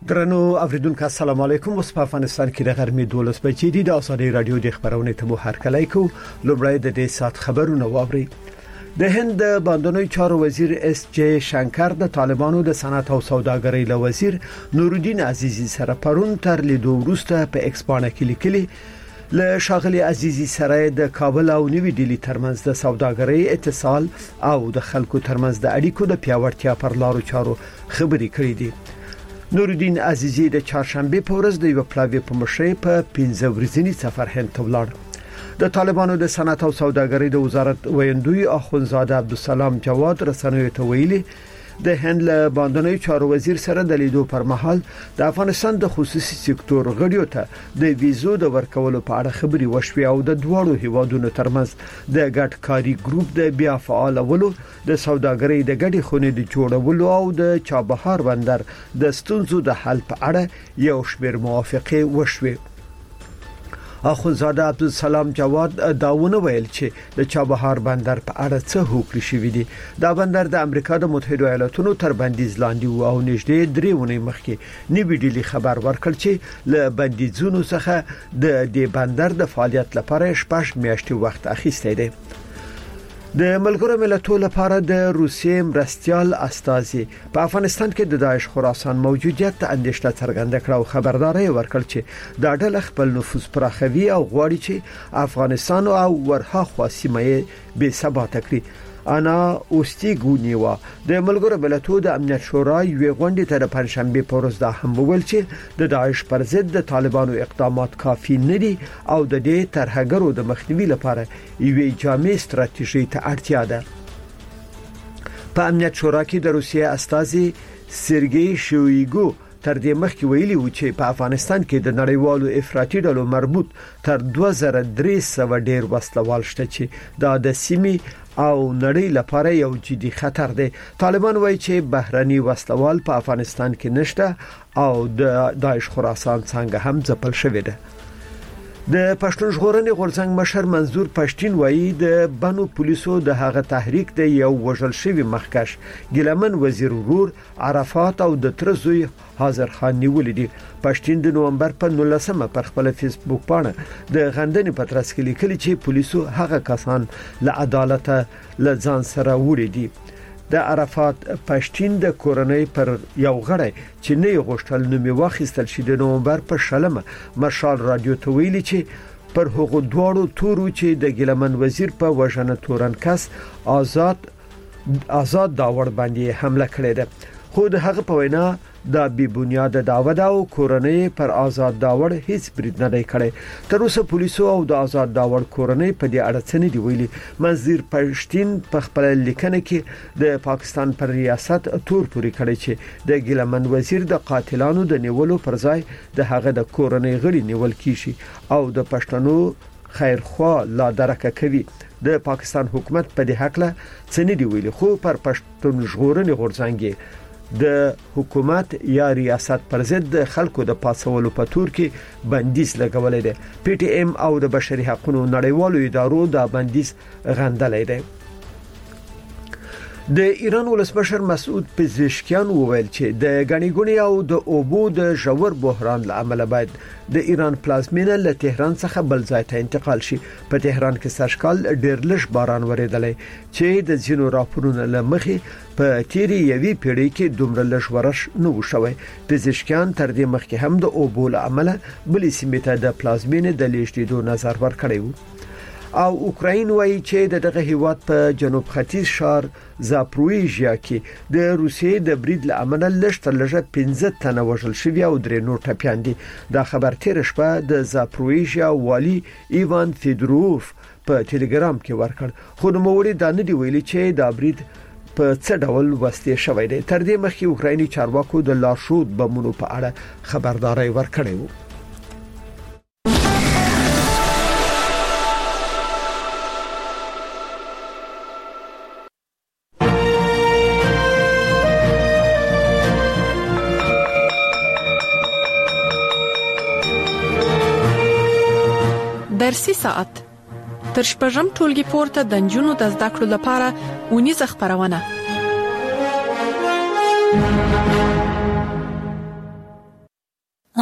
درنو اوریدونکو السلام علیکم. اوس په افغانستان کې د غرمې 12 بجې دي. د آزادۍ رادیو د خبرونې ته مو هرکلی کو. لومړی د دې سات خبرونه واوري. د هند باندنوي چارو وزیر اس جے شنکر د طالبانو د صنعت او سوداګرۍ له وزیر نورالدین عزیزی سره پرون تر لیدو وروسته په ایکسپانه کې لیکلي له شاغلي عزیزی سره د کابل او نوی ډیلی ترمنځ د سوداګرۍ اتصال او د خلکو ترمنځ د اړیکو د پیاوړتیا پر لارو چارو خبرې کړې دي. نورالدین عزیزی د چهارشنبه په ورځ د یو پلاوی په مشرۍ په 15 ورځنی سفر هند ته ولاړ. د طالبانو د صنعت او سوداګرۍ د وزارت ویندوی اخوندزاده عبدالسلام جواد رسنیو ته ویلي د هند له باندنوي چارو وزیر سره د لیدو پر مهال د افغانستان د خصوصي سکتور غړیو ته د ویزو د ورکولو په اړه خبري وشوي او د دوړو هیوادونو ترمنځ د ګډ کاری ګروپ د بیا فعالولو د سوداګرۍ د ګډي خونې د جوړولو او د چابهار بندر د ستونزو د حل په اړه یو شمېر موافقه وشوي. اخوندزاده عبدالسلام جواد داونه ویل چې د چابهار بندر په اړه څه هوکړې شوې دي. دا بندر د امریکا د متحده ایالاتونو تر بندیز لاندې و او نږدې 3 ونې مخکې نوی ډیلی خبر ورکړ چې له بندیزونو څخه د دې بندر د فعالیت لپاره 6 میاشتې وخت اخیستی دی. د ملګرو ملتونو لپاره د روسیې مرستيال استازي په افغانستان کې د داعش خراسان موجودیت ته اندېښنه څرګنده کړه او خبرداري ورکړه چې دا ډله خپل نفوذ پراخوي او غواړي چې افغانستان او ورهاخوا سیمه یې بې ثبات کړي. انا اوستیګونیوا د ملګرو ملتونو د امنیت شورا یوې غونډې ته د پنځشنبه په ورځ دا هم وویل چې د داعش پر ضد د طالبانو اقدامات کافي نه دي او د دې ترهګرو د مخنیوي لپاره یوې جامع ستراتیژي ته اړتیا ده. په امنیت شورا کې د روسیې استازي سرګي شویګو تر دې مخکې ویلي و چې په افغانستان کې د نړیوالو افراطي ډلو مربوط تر 2300 ډیر وسلوال شته چې دا د سیمې او نړۍ لپاره یو جدي خطر دی. طالبان وایي چې بهرني وسلوال په افغانستان کې نشته او د داعش خراسان څنګه هم ځپل شوی دی. د پښتون ژغورنې غورځنګ مشر منظور پښتين وایي د بنو پولیسو د هغه تحریک د یو وژل شوی مخکش ګلمن وزیر ورور عرفات او د ترزوی حاضر خان نیولې دي. پښتين د نومبر په 19 پر خپل فیسبوک باندې د غندنې په ترڅ کې لیکلي چې پولیسو هغه کسان له عدالت له ځان سره وړي دي. د عرفات پښتين د کورنۍ پر یو غړی چې نه غوښتل نومي واخیستل شي د نومبر په شلمه مارشال رادیو ته ویلي چې پر هغو دوړو تورو چې د ګلمن وزیر په وژنه تورن کس آزاد داور باندې حمله کړې ده. خو د هغه په وینا دا بی بنیاد دعوه دا او کورنۍ پر آزاد داور هیڅ برید نه دی کړی. تر اوسه پولیسو او د آزاد داور کورنۍ په دې اړه څه نه دی ویلي. منظور پښتين په خپل لیکنه کې د پاکستان پر ریاست تور پوري کړی چې د ګلمن وزیر د قاتلانو د نیولو پر ځای د هغه د کورنۍ غړي نیول کیږي او د پښتنو خیرخوا لا درکه کوي. د پاکستان حکومت په دې حق له څه نه دی ویلي. خو پر پښتون ژغورنې غورځنګ د حکومت یا ریاست پر ضد د خلکو د پاسولو په تور کې بندیز لګولې ده. پی ټی ایم او د بشري حقوقو نړیوالو ادارو دا بندیز غندلې ده. د ایران ولسمشر مسعود پزشکیان وویل چې د غنیګونی او د اوبو د ژور بحران لامل باید د ایران پلازمینه له تهران څخه بل ځای ته انتقال شي. په تهران کې سږکال ډېر لږ باران وریدلی چې د ځینو راپورونو لمخې په تیری یوې پیړۍ کې دومره لږ ورش نه وشوي. پزشکیان تر دې مخکې هم د اوبو لامل بلې سیمې ته د پلازمینه د لیږدېدو نظر ورکړی و. او اوکراین وایي چې دغه هیواد په جنوب ختیځ شهر زاپرویژیا کې د روسیې د برید لامل لږ تر لږه 15 تنه وژل شوي او 3 نور ټپيان دي. دا خبر تیر شپه د زاپرویژیا والی ایوان فیدروف په ټلګرام کې ورکړ. خو نوموړي دا نه دی ویلي چې دا برید په څه ډول وسلې شوی دی. تر دې مخکې اوکرایني چارواکو د لاشود بمونو په اړه خبرداري ورکړې و. درسي ساعت تر شپږم ټولګي پورته د نجونو د زده کړو لپاره ونیزه خبرونه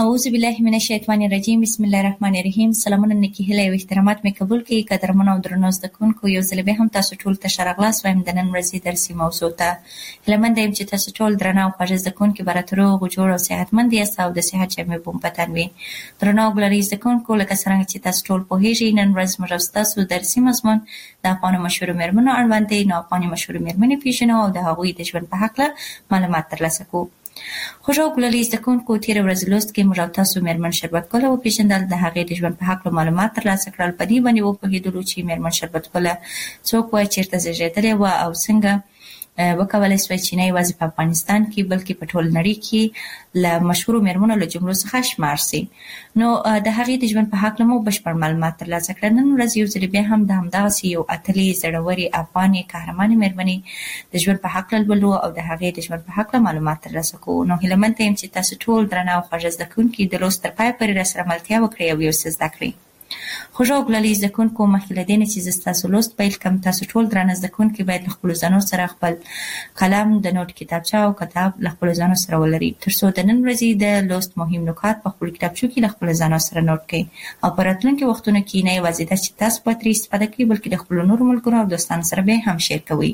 اعوذ بالله من الشیطان الرجیم. بسم الله الرحمن الرحیم. سلامونه نیکی هیله او احترامات مې قبول کړئ. قدرمن او درنو زده کوونکو، یو ځل بیا هم تاسو ټول ته ښه راغلاست وایم د نن ورځې درسي موضوع ته. هیله منده یم چې تاسو ټول درنه او خوږه زده کوونکي به راته روغ جوړ او صحتمند یاست او د صحت جامې به مو په تن وي. درنو او ګلري زده کوونکو، لکه څرنګه چې تاسو ټول پوهیږئ، نن ورځ موږ او ستاسو درسي مضمون د افغانو مشهورو مېرمنو اړوند دی. نو افغاني مشهورو مېرمنې پیژنو او د هغوی د ژوند په هکله معلومات ترلاسه کوو. خوږو ګلالي زده کوونکو، تېره ورځ لوست کې موږ او تاسو مېرمن شربت ګله وپېژندل، د هغې د ژوند په هکله معلومات ترلاسه کړل. په دې باندې وپوهېدلو چې مېرمن شربت ګله څوک وه، چېرته زېږېدلې وه او څنګه وکولی سوه چې نه یوازې په افغانستان کې بلکې په ټول نړۍ کې له مشهورو مېرمنو له جملو څخه شمار سي. نو د هغې د ژوند په هکله مو بشپړ معلومات ترلاسه کړل. نن ورځ یو ځل بیا هم د همدغسې یو اتلې زړورې افغانې قهرمانې مېرمنې د ژوند په هکله لولو او د هغې د ژوند په هکله معلومات ترلاسه کوو. نو هیله منده یم چې تاسو ټول درنه او خوږه زده کوونکي د لوست تر پایه پورې راسره ملتیا وکړئ او یو څه زده کړئ. خوږو ګلالي زده کوونکو، مخکې له دې نه چې زه ستاسو لوست پیل کړم، تاسو ټول درانه زده کوونکي باید له خپلو ځانو سره خپل قلم، د نوټ کتابچه او کتاب له خپلو ځانو سره ولرئ، تر څو د نن ورځې د لوست مهم نکات په خپلو کتابچو کې له خپلو ځانو سره نوټ کړئ او په راتلونکي وختونو کې نه یوازې دا چې تاسو به ترې استفاده کوئ، بلکې د خپلو نورو ملګرو او دوستانو سره به هم شیر کوئ.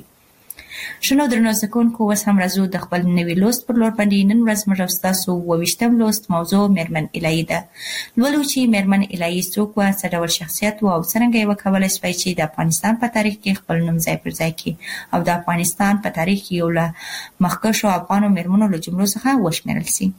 ښه نو درنو زده کوونکو، اوس هم راځو د خپل نوي لوست پر لور باندې. نن ورځ موږ او ستاسو 28م لوست موضوع مېرمن الهي ده. لولو چې مېرمن الهي څوک وه، څه ډول شخصیت وه او څرنګه یې وکولی سوی چې د افغانستان په تاریخ کې خپل نوم ځای پر ځای کړي او د افغانستان په تاریخ کې یو له مخکښو افغانو مېرمنو له جملو څخه وشمېرل سي.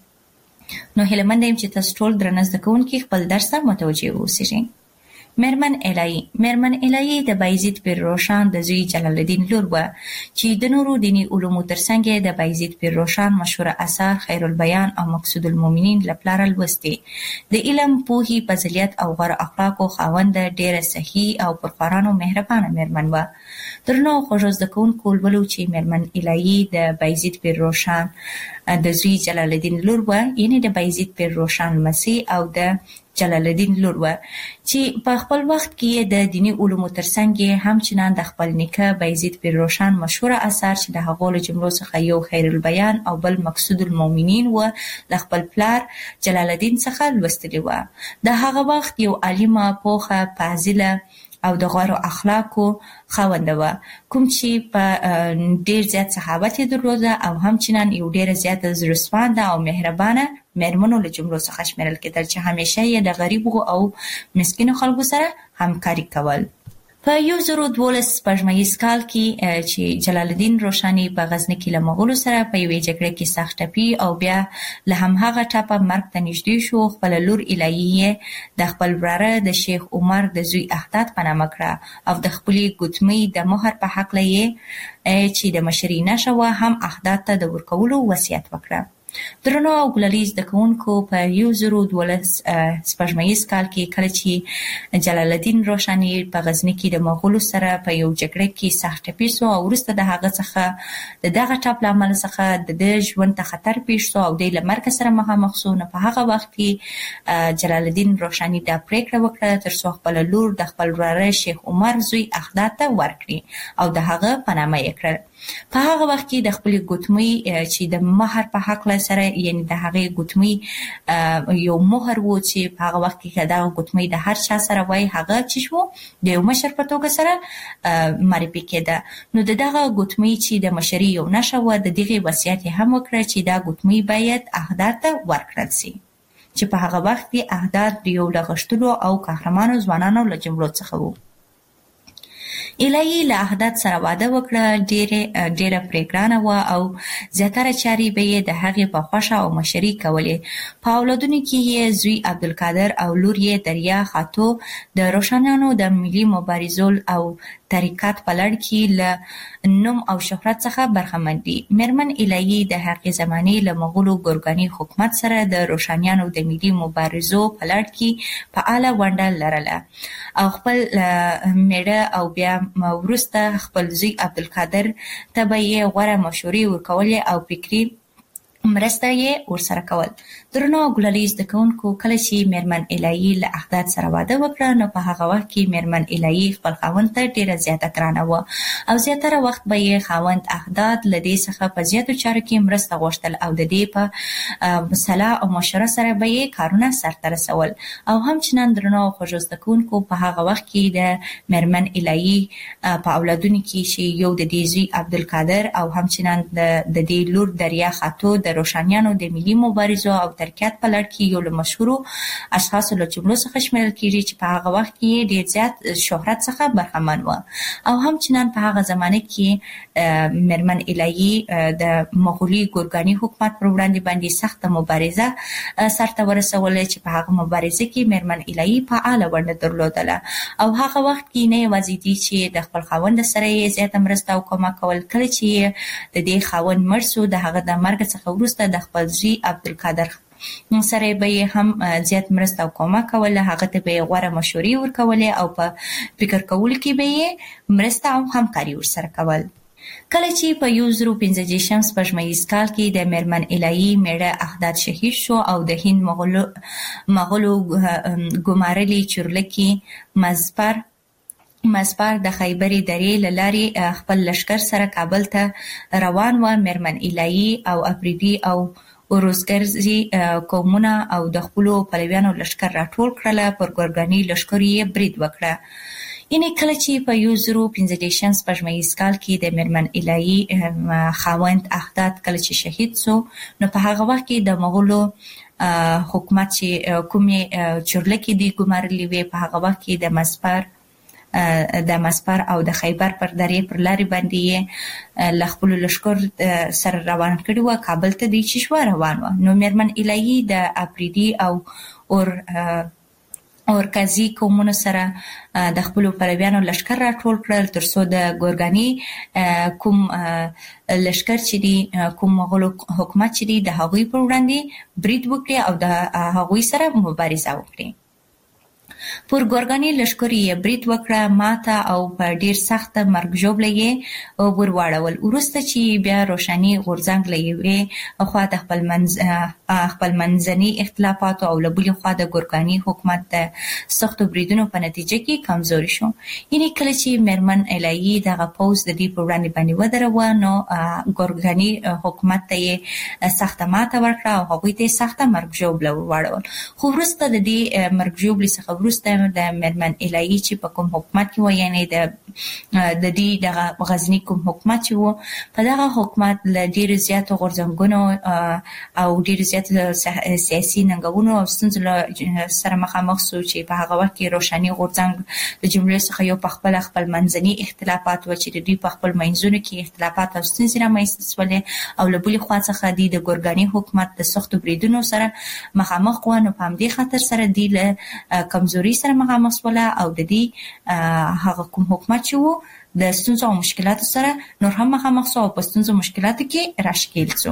نو هیله منده یم چې تاسو ټول درنه زده کوونکي خپل درس ته متوجه واوسئ. مېرمن الهي. مېرمن الهي د بایزید پیر روښان د زوی جلال الدین لور وه چې د نورو دیني علومو ترڅنګ یې د بایزید پیر روښان مشهوره اثار خیر البیان او مقصود المؤمنین له پلاره لوستې. د علم، پوهې، فضیلت او غوره اخلاقو خاونده، ډېره صحي او پرخوارانو مهربانه مېرمن وه. درنو او خوږو زده کوونکو، لولو چې مېرمن الهي د بایزید پیر روښان د زوی جلال الدین لور وه، یعنې د بایزید پیر روښان لمسۍ او د جلال الدین لور وه چې په خپل وخت کې د دیني علومو ترڅنګ یې همچنان د خپل نیکه بایزید پیر روښان مشهوره اثار چې د هغو له جملو څخه یو خیر البیان او بل مقصود المؤمنین وه، له خپل پلار جلال الدین څخه لوستلي وه. د هغه وخت یو عالمه، پوخه، فاضله او د غوره اخلاقو خاونده وه، کوم چې په ډېر زیات صحابت یې درلوده او همچنان یو ډېره زیاته زړهسوانده او مهربانه مېرمنو له جملو څخه شمېرل کېدل چې همیشه یې د غریبو او مسکینو خلکو سره همکاري کول. په 1012 سپوږمیز کال کې چې جلال الدین روښاني په غزني کې له مغولو سره په یوې جګړه کې سخت ټپي او بیا له همهغه ټپه مرګ ته نږدې شو، خپله لور الهي یې د خپل وراره د شیخ عمر د زوی احداد په نامه کړه او د خپلې ګوتمۍ د مهر په هکله یې چې د مشرۍ نښه وه هم احداد ته د ورکولو وصیت وکړه. درنو او ګلالي زده کوونکو، په 1012 سپوږمیز کال کې کله چې جلال الدین روښاني په غزني کې د مغولو سره په یو جګړه کې سخت ټپي سو او وروسته د هغه څخه د دغه ټپ له امله څخه د ده ژوند ته خطر پیښ سو او دی له مرګ سره مخامخ سو. نو په هغه وخت کې جلال الدین روښاني دا پرېکړه وکړه تر څو خپله لور د خپل وراره شیخ عمر زوی احداد ته ورکړي او د هغه په نامه یې کړل. په هغه وخت کې د خپلې ګوتمۍ چې د مهر په هکله سره، یعنې د هغې ګوتمۍ یو مهر و چې په هغه وخت کې که دغه ګوتمۍ د هر چا سره وای، هغه چې شو د یو مشر په توګه سره معرفي کېده. نو د دغه ګوتمۍ چې د مشرۍ یو نښه وه، د دغې وصیت یې هم وکړه چې دا ګوتمۍ باید احداد ته ورکړل سي، چې په هغه وخت کې احداد د یو له غښتلو او قهرمانو ځوانانو له جملو څخه وو. الهي له احداد سره واده وکړه، ډېره پرې ګرانه وه او زیاتره چارې به یې د هغې په خوښه او مشري کولې. په اولادونو کې یې زوی عبدالقادر او لور یې دریا خاتو د روښانیانو د ملي مبارزو او تحریکات په لړ کې له نوم او شهرت څخه برخمن دي. مېرمن الهي د هغې زمانې له مغولو ګورګاني حکومت سره د روښانیانو د ملي مبارزو په لړ کې فعاله ونډه لرله او خپل مېړه او بیا وروسته خپل زوی عبدالقادر ته به یې غوره مشورې ورکولې او فکري مرسته یې ورسره کول. درنو ګلالي زده کوونکو، کله چې میرمن الهي له احداد سره واده وکړه نو په هغه وخت کې میرمن الهي خپل خاوند ته ډیره زیاته ګرانه وه او زیاتره وخت به یې خاوند احداد له دې څخه په زیاتو چارو کې مرسته غوښتل او د دې په صلاح او مشوره سره به یې کارونه سرته رسول. او همچنان درنو خوږو زده کوونکو، په هغه وخت کې د میرمن الهي په اولادونو کې چې یو د دې زوی عبدالقادر او همچنان د دې لور دریا خاتو د روشانیانو د ملي مبارزو او ترکیات په لړ کې یو له مشهورو اشخاصو له جملو څخه شمیرل کېږي چې په هغه وخت کې ډېر زیات شهرت څخه برخمن وه. او همچنان په هغه زمانه کې میرمن الهي د مغولي ګورګاني حکومت پر وړاندې باندې سخته مبارزه سرته ورسوله چې په هغه مبارزه کې میرمن الهي فعاله ونډه درلودله او هغه وخت کې نه یوازې دي چې د خپل خاوند سره یې زیاته مرسته او کومک کول، کله چې د دې خاوند مړ شو د هغه د مرګ څخه وروسته د خپل زوی عبدالقادر سره به یې هم زیات مرسته او کومک کوله. هغه ته به یې غوره مشورې ورکولې او په فکر کولو کې به یې مرسته او همکاري ورسره کول. کله چې په 1915 سپوږمیز کال کې د میرمن الهي میړه احداد شهید شو او د هند مغولو ګمارلي چورلکي مزپار د خیبري درې له لارې خپل لشکر سره کابل ته روان و، میرمن الهي او افریدي او اوروزګرزي قومونه او د خپلو پلویانو لشکر راټول کړله. پر ګورګاني لشکر یې برید وکړه. یعنې کله چې په 1915 سپوږمیز کال کې د میرمن الهي خاوند احداد کله چې شهید سو نو په هغه وخت کې د مغولو حکومت چې کومې چورلکې دي ګمارلې وې، په هغه وخت کې د مسپر او د خیبر پر درې پر لارې باندې له خپلو لشکر سره روان کړي وه، کابل ته دوی چې شوه روان وه. نو میرمن الهي د افریدي او اورکزي قومونو سره د خپلو پلویانو لشکر راټول کړل تر څو د ګورګاني کوم لشکر چې دي، کوم مغولو حکومت چې دي، د هغوی پر وړاندې برید وکړي او د هغوی سره مبارزه وکړي. پر ګورګاني لشکر یې برید وکړه، ماته او په ډیر سخته مرګ ژوبله یې ورواړول. وروسته چې بیا روشني غورځنګ له یوې خوا د خپل منځني اختلافاتو او له بلې خوا د ګورګاني حکومت د سختو بریدونو په نتیجه کې کمزوري شو. یعنې کله چې میرمن الهي دغه پوځ د دې په وړاندې باندې ودروه نو ګورګاني حکومت ته یې سخته ماته ورکړه او هغوی ته یې سخته مرګ ژوبله ورواړول. خو وروسته د دې مرګ ژوبلې څخه وروسته د میرمن الهي چې په کوم حکومت کې و، یعنې د دې دغه غزني کوم حکومت چې و، په دغه حکومت له ډیرو زیاتو غورځنګونو او ډیرو زیاتو سیاسي ننګونو او ستونزو سره مخامخ سو چې په هغه وخت کې روشني غورځنګ د جملې څخه یو په خپل منځني اختلافات و چې د دوی په خپل منځونو کې اختلافات او ستونزې رامنځته شولې او له بلې خوا څخه دوی د ګورګاني حکومت د سختو بریدونو سره مخامخ و. نو په همدې خاطر سره دوی له کمزوري سره مخامخ شوله او د دې هغه کوم حکومت چې و د ستونزو او مشکلاتو سره نور هم مخامخ شو او په ستونزو مشکلاتو کې راښکېل شو.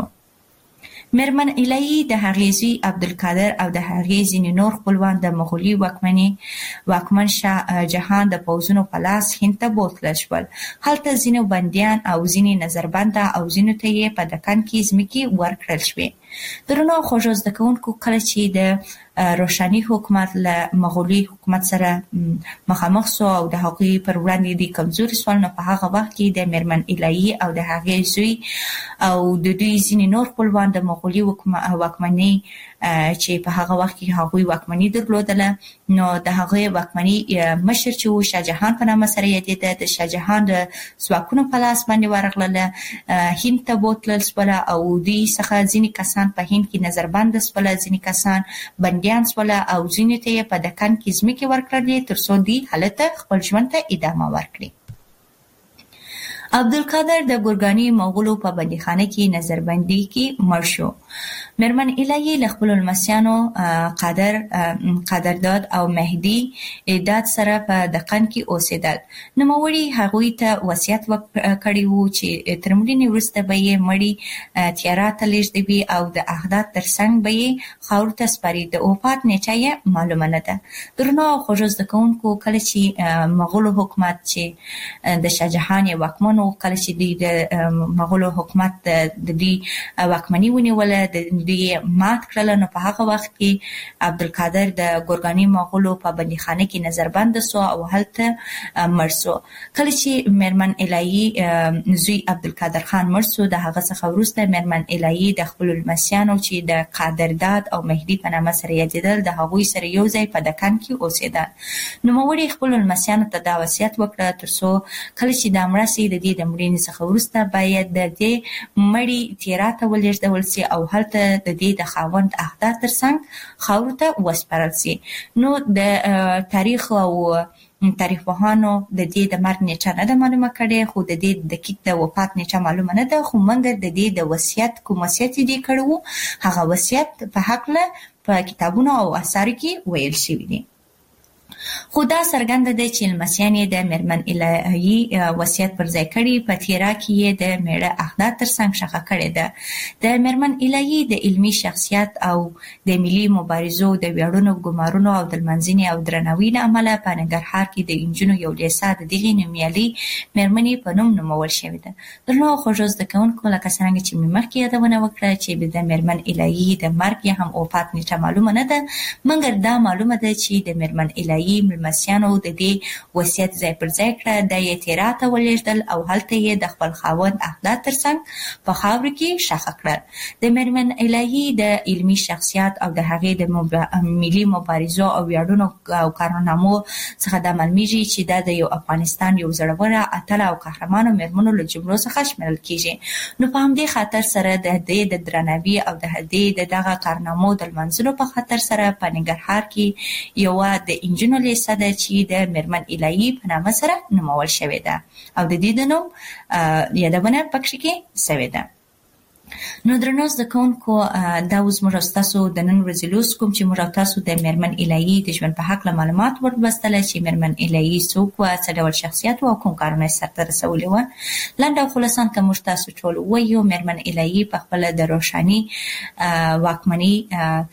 میرمن الهي د هغې زوی عبدالقادر او د هغې ځینې نور خپلوان د مغولي واکمن شاه جهان د پوځونو په لاس هند ته بوتلل شول. هلته ځینې بندیان او ځینې نظربنده او ځینو ته یې په دکن کې ځمکې ورکړل شوې. درنو خوږو زده کوونکو، کله چې د روشني حکومت له مغولي حکومت سره مخامخ شو او د هغوی پر وړاندې د کمزوري شول، نو په هغه وخت کې د میرمن الهي او د هغې زوی او د دوی ځینې نور خپلوان د مغولي واکمنۍ چې په هغه وخت کې هغوی واکمني درلودله، نو د هغوی واکمني مشر چې و شاه جهان په نامه سره یادېده، د شاه جهان د ځواکونو په لاس باندې ورغلله، هند ته بوتلل شوله او دوی څخه ځینې کسان په هند کې نظربنده شوله، ځینې کسان بندیان شوله او ځینې ته یې په دکن کې ځمکې ورکړلې تر څو دوی هلته خپل ژوند ته ادامه ورکړي. عبدالقادر د ګورګاني مغولو په بندیخانه کې نظربندي کې مړ شو. مرمن الهی له خپل لمسیانو قدرداد او مهدی داد سره په دقن کې اوسېدل. نوموړي هغوی ته وصیت کړی وو چې تر مړینې وروسته به یې مړی تیارا ته لیږدوي او د احداد ترڅنګ به یې خاورو ته سپاري. د وفات نیټه یې معلومه نه ده. درنو او خوږو زده کوونکو، کله چې مغولو حکومت چې د شاهجهان یې واکمن و، کله چې دوی د مغولو حکومت د دوی واکمني ونیوله، د دوی مات کړله، نو په هغه وخت کې عبدالقادر د ګورګاني مغولو په بندیخانه کې نظربند سو او هلته مړ سو. کله چې میرمن الهی زوی عبدالقادر خان مړ سو، د هغه څخه وروسته میرمن الهی د خپل لمسیانو چې د قدرداد او مهدی په نامه سره یادېدل، د هغوی سره یو ځای په دکن کې اوسېدل. نوموړي خپل لمسیانو ته دا وصیت وکړه ترڅو کله چې دا مړه سي، د دې د مړینې څخه وروسته باید د دې مړی تیرا ته ولېږدول سي او هلته د دې د خاوند احداد ترڅنګ خاورو ته وسپارل سي. نو د تاریخ او تاریخ پوهانو د دې د مرګ نیټه نه ده معلومه کړې، خو د دې دقیق د وفات نیټه معلومه نه ده، خو مګر د دې د وصیت کوم وصیت دې کړو، هغه وصیت په هکله په کتابونو او اثارو کې ویل شوی دی. خو دا څرګنده ده چې لمسیان یې د میرمن الهی وصیت پر ځای کړي، په تیرا کې یې د میړه احداد ترڅنګ ښخه کړې ده. د میرمن الهی د علمي شخصیت او د ملي مبارزو د ویاړونو، ګمارونو او د لمانځنې او درناوي له امله په ننګرهار کې د انجونو یو لیسه د دغې نومیالۍ میرمنې په نوم نومول شوې ده. درنو خوږو زده کوونکو، لکه څرنګه چې مې مخکې یادونه وکړه چې د میرمن الهی د مرګ یا هم وفات نیټه معلومه نه ده، مګر دا معلومه ده چې د میرمن الهی ملمسیانو د دې وصیت ځای پر ځای کړه، د یې تیرا ته ولېږدل او هلته یې د خپل خاوند احداد ترڅنګ په خاورو کې ښخ کړل. د میرمن الهی د علمي شخصیت او د هغې د ملي مبارزو او ویاړونو او کارنامو څخه دا معلومیږي چې دا د یو افغانستان یو زړوره، اتله او قهرمانو میرمنو له جملو څخه شمیرل کیږي. نو په همدې خاطر سره د دې د درناوي او د دې د دغه کارنامو د لمانځلو په خاطر سره په ننګرهار کې یوه د انجونو لیسه ده چې د میرمن الهی په نامه سره نومول شوې ده او د دې د نوم یادونه پکې کې شوې ده. نو درنو زده کوونکو، دا اوس موږ تاسو د نن ورځې لوست کوم چې موږ تاسو د میرمن الهی د ژوند په هکله معلومات ورلوستل چې میرمن الهی څوک وه، څه ډول شخصیت او کوم کارونه یې سرته رسولي وه. لنډ او خلاصان که موږ تاسو ټول ووایو، میرمن الهی په خپله د روښاني واکمني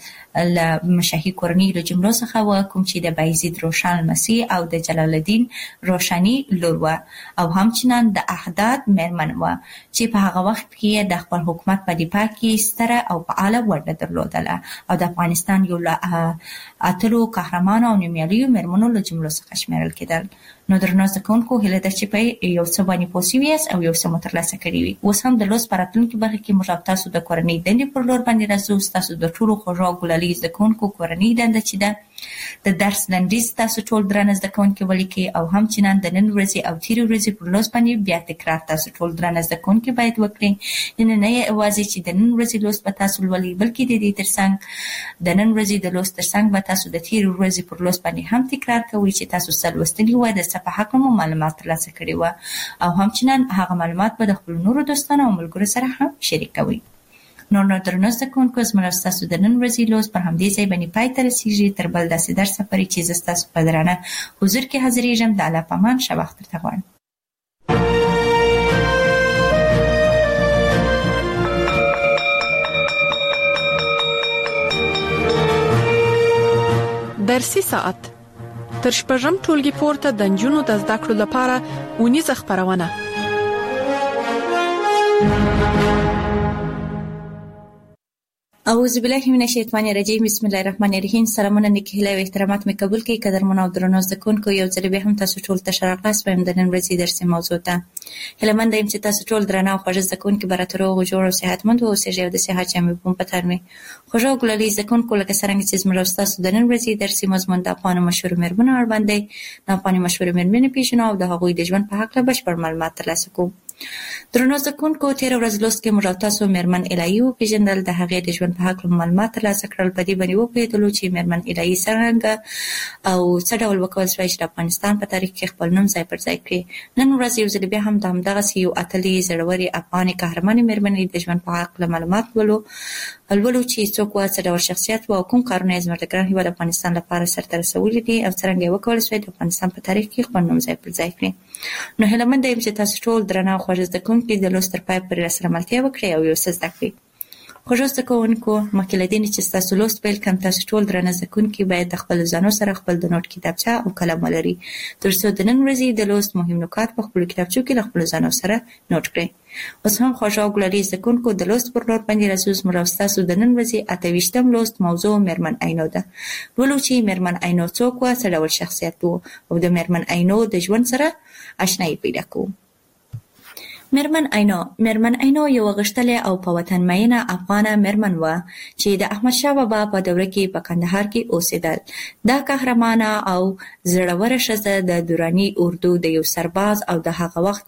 له مشاهي کورنۍ له جملو څخه وه، کوم چې د بایزید روښان لمسي او د جلال الدین روښاني لور وه، او همچنان د احداد میرمن وه چې په هغه وخت کې د خپل حکومت په دفاع کې ستره او فعاله ونډه درلودله او د افغانستان یو له اتلو قهرمانو او نومیالیو میرمنو له جملو څخه شمیرل کېدل. نو درنو زده کوونکو، هیله ده چې په یو څه باندې پوه سوي یاست او یو څه مو ترلاسه کړي وي. اوس هم د لوست په راتلونکي برخه کې موږ تاسو د کورنۍ دندې پر لور باندې راځو. ستاسو د ټولو خوږو او ګلالي زده کوونکو کورنۍ دنده چې ده د درس لنډیز تاسو ټول درانه زده کوونکي ولیکئ، او همچنان د نن ورځې او تېرې ورځې پر لوست باندې بیا تکرار تاسو ټول درانه زده کوونکي باید وکړئ. یعنې نه یوازې چې د نن ورځې لوست به تاسو لولئ، بلکې د دې ترڅنګ د نن ورځې د لوست ترڅنګ به تاسو د تېرې ورځې پر لوست باندې هم تکرار کوئ چې تاسو څه لوستلي وه، د څه په هکله مو معلومات ترلاسه کړي وه، او همچنان هغه معلومات به د خپلو نورو دوستانو او ملګرو سره هم شریکوئ. نو درنو زده کوونکو، زموږ ستاسو د نن ورځې لوست پر همدې ځای باندې پای ته رسیږي. تر بل داسې درسه پورې چې زه ستاسو په درانه حضور کې حاضرېږم، د الله په امان ښه وخت درته غواړم. درسي ساعت تر شپږم ټولګي پورته د نجونو د زده کړو لپاره اونیزه خپرونه. اعوذ بالله من الشیطان الرجیم، بسم الله الرحمن الرحیم. سلامونه، نیکی هیله او احترامات مې قبول کړئ. قدرمن او درنو زده کوونکو، یو ځل بیا هم تاسو ټول ته ښه راغلاست وایم د نن ورځې درسي موضوع ته. هیله مند یم چې تاسو ټول درانه او خوږ زده کوونکي به راته روغ جوړ او صحتمند واوسئ او د صحت جامې به مو په تن وي. خوږو او ګلالي زده کوونکو، لکه څرنګه چې زموږ ستاسو د نن ورځې درسي مضمون د افغانو مشهورو میرمنو اړوند دی. د افغاني مشهورو میرمنې پېژنو او د هغوی د ژوند په هکله بشپړ معلومات ترلاسه کوو. درنو زده‌کوونکو تېره ورځ لوست کې موږ او تاسو مېرمن الهي وپېژندل، د هغې د ژوند په هکله معلومات ترلاسه کړل. په دې باندې وپوهېدلو چې مېرمن الهي څرنګه او څه ډول وکولی شوای چې د افغانستان په تاریخ کې خپل نوم ځای پر ځای کړي. نن ورځ یو ځل بیا هم د همدغسې یو اتلې زړورې افغانې قهرمانې مېرمنې د ژوند په هکله معلومات لولو چې څوک وه، څه ډول شخصیت وه او کوم کارونه یې زموږ د ګران هېواد افغانستان لپاره سرته رسولي دي او څرنګه یې وکولی شوای د افغانستان په تاریخ کې خپل نوم ځای پر ځای کړي. نو هیله منده یم چې تاسو ټول درنه او خوږ زده کوونکي د لوست تر پای پورې راسره ملتیا وکړئ او یو څه زده کړئ. خوږ زده کوونکو، مخکې له دې نه چې ستاسو لوست پیل کړم، تاسو ټول درنه زده کوونکي باید د خپلو ځانو سره خپل د نوټ کتابچه او قلم ولري، تر څو د نن ورځې د لوست مهم نکات په خپلو کتابچو کې له خپلو ځانو سره نوټ کړئ. اوس هم خوږ او ګلالي زده کوونکو، د لوست پر لور باندې راځو. زموږ او ستاسو د نن ورځې 28م لوست موضوع مېرمن عینو ده. لولو چې مېرمن عینو څوک وه، څه ډول شخصیت و او د مېرمن عینو د ژوند سره آشنایي پیدا کوو. مېرمن عینو یوه غښتلې او په وطن مینه افغانه مېرمن وه چې د احمدشاه بابا په دوره کې په کندهار کې اوسېدل. دا قهرمانه او زړوره ښځه د دراني اردو د یو سرباز او د هغه وخت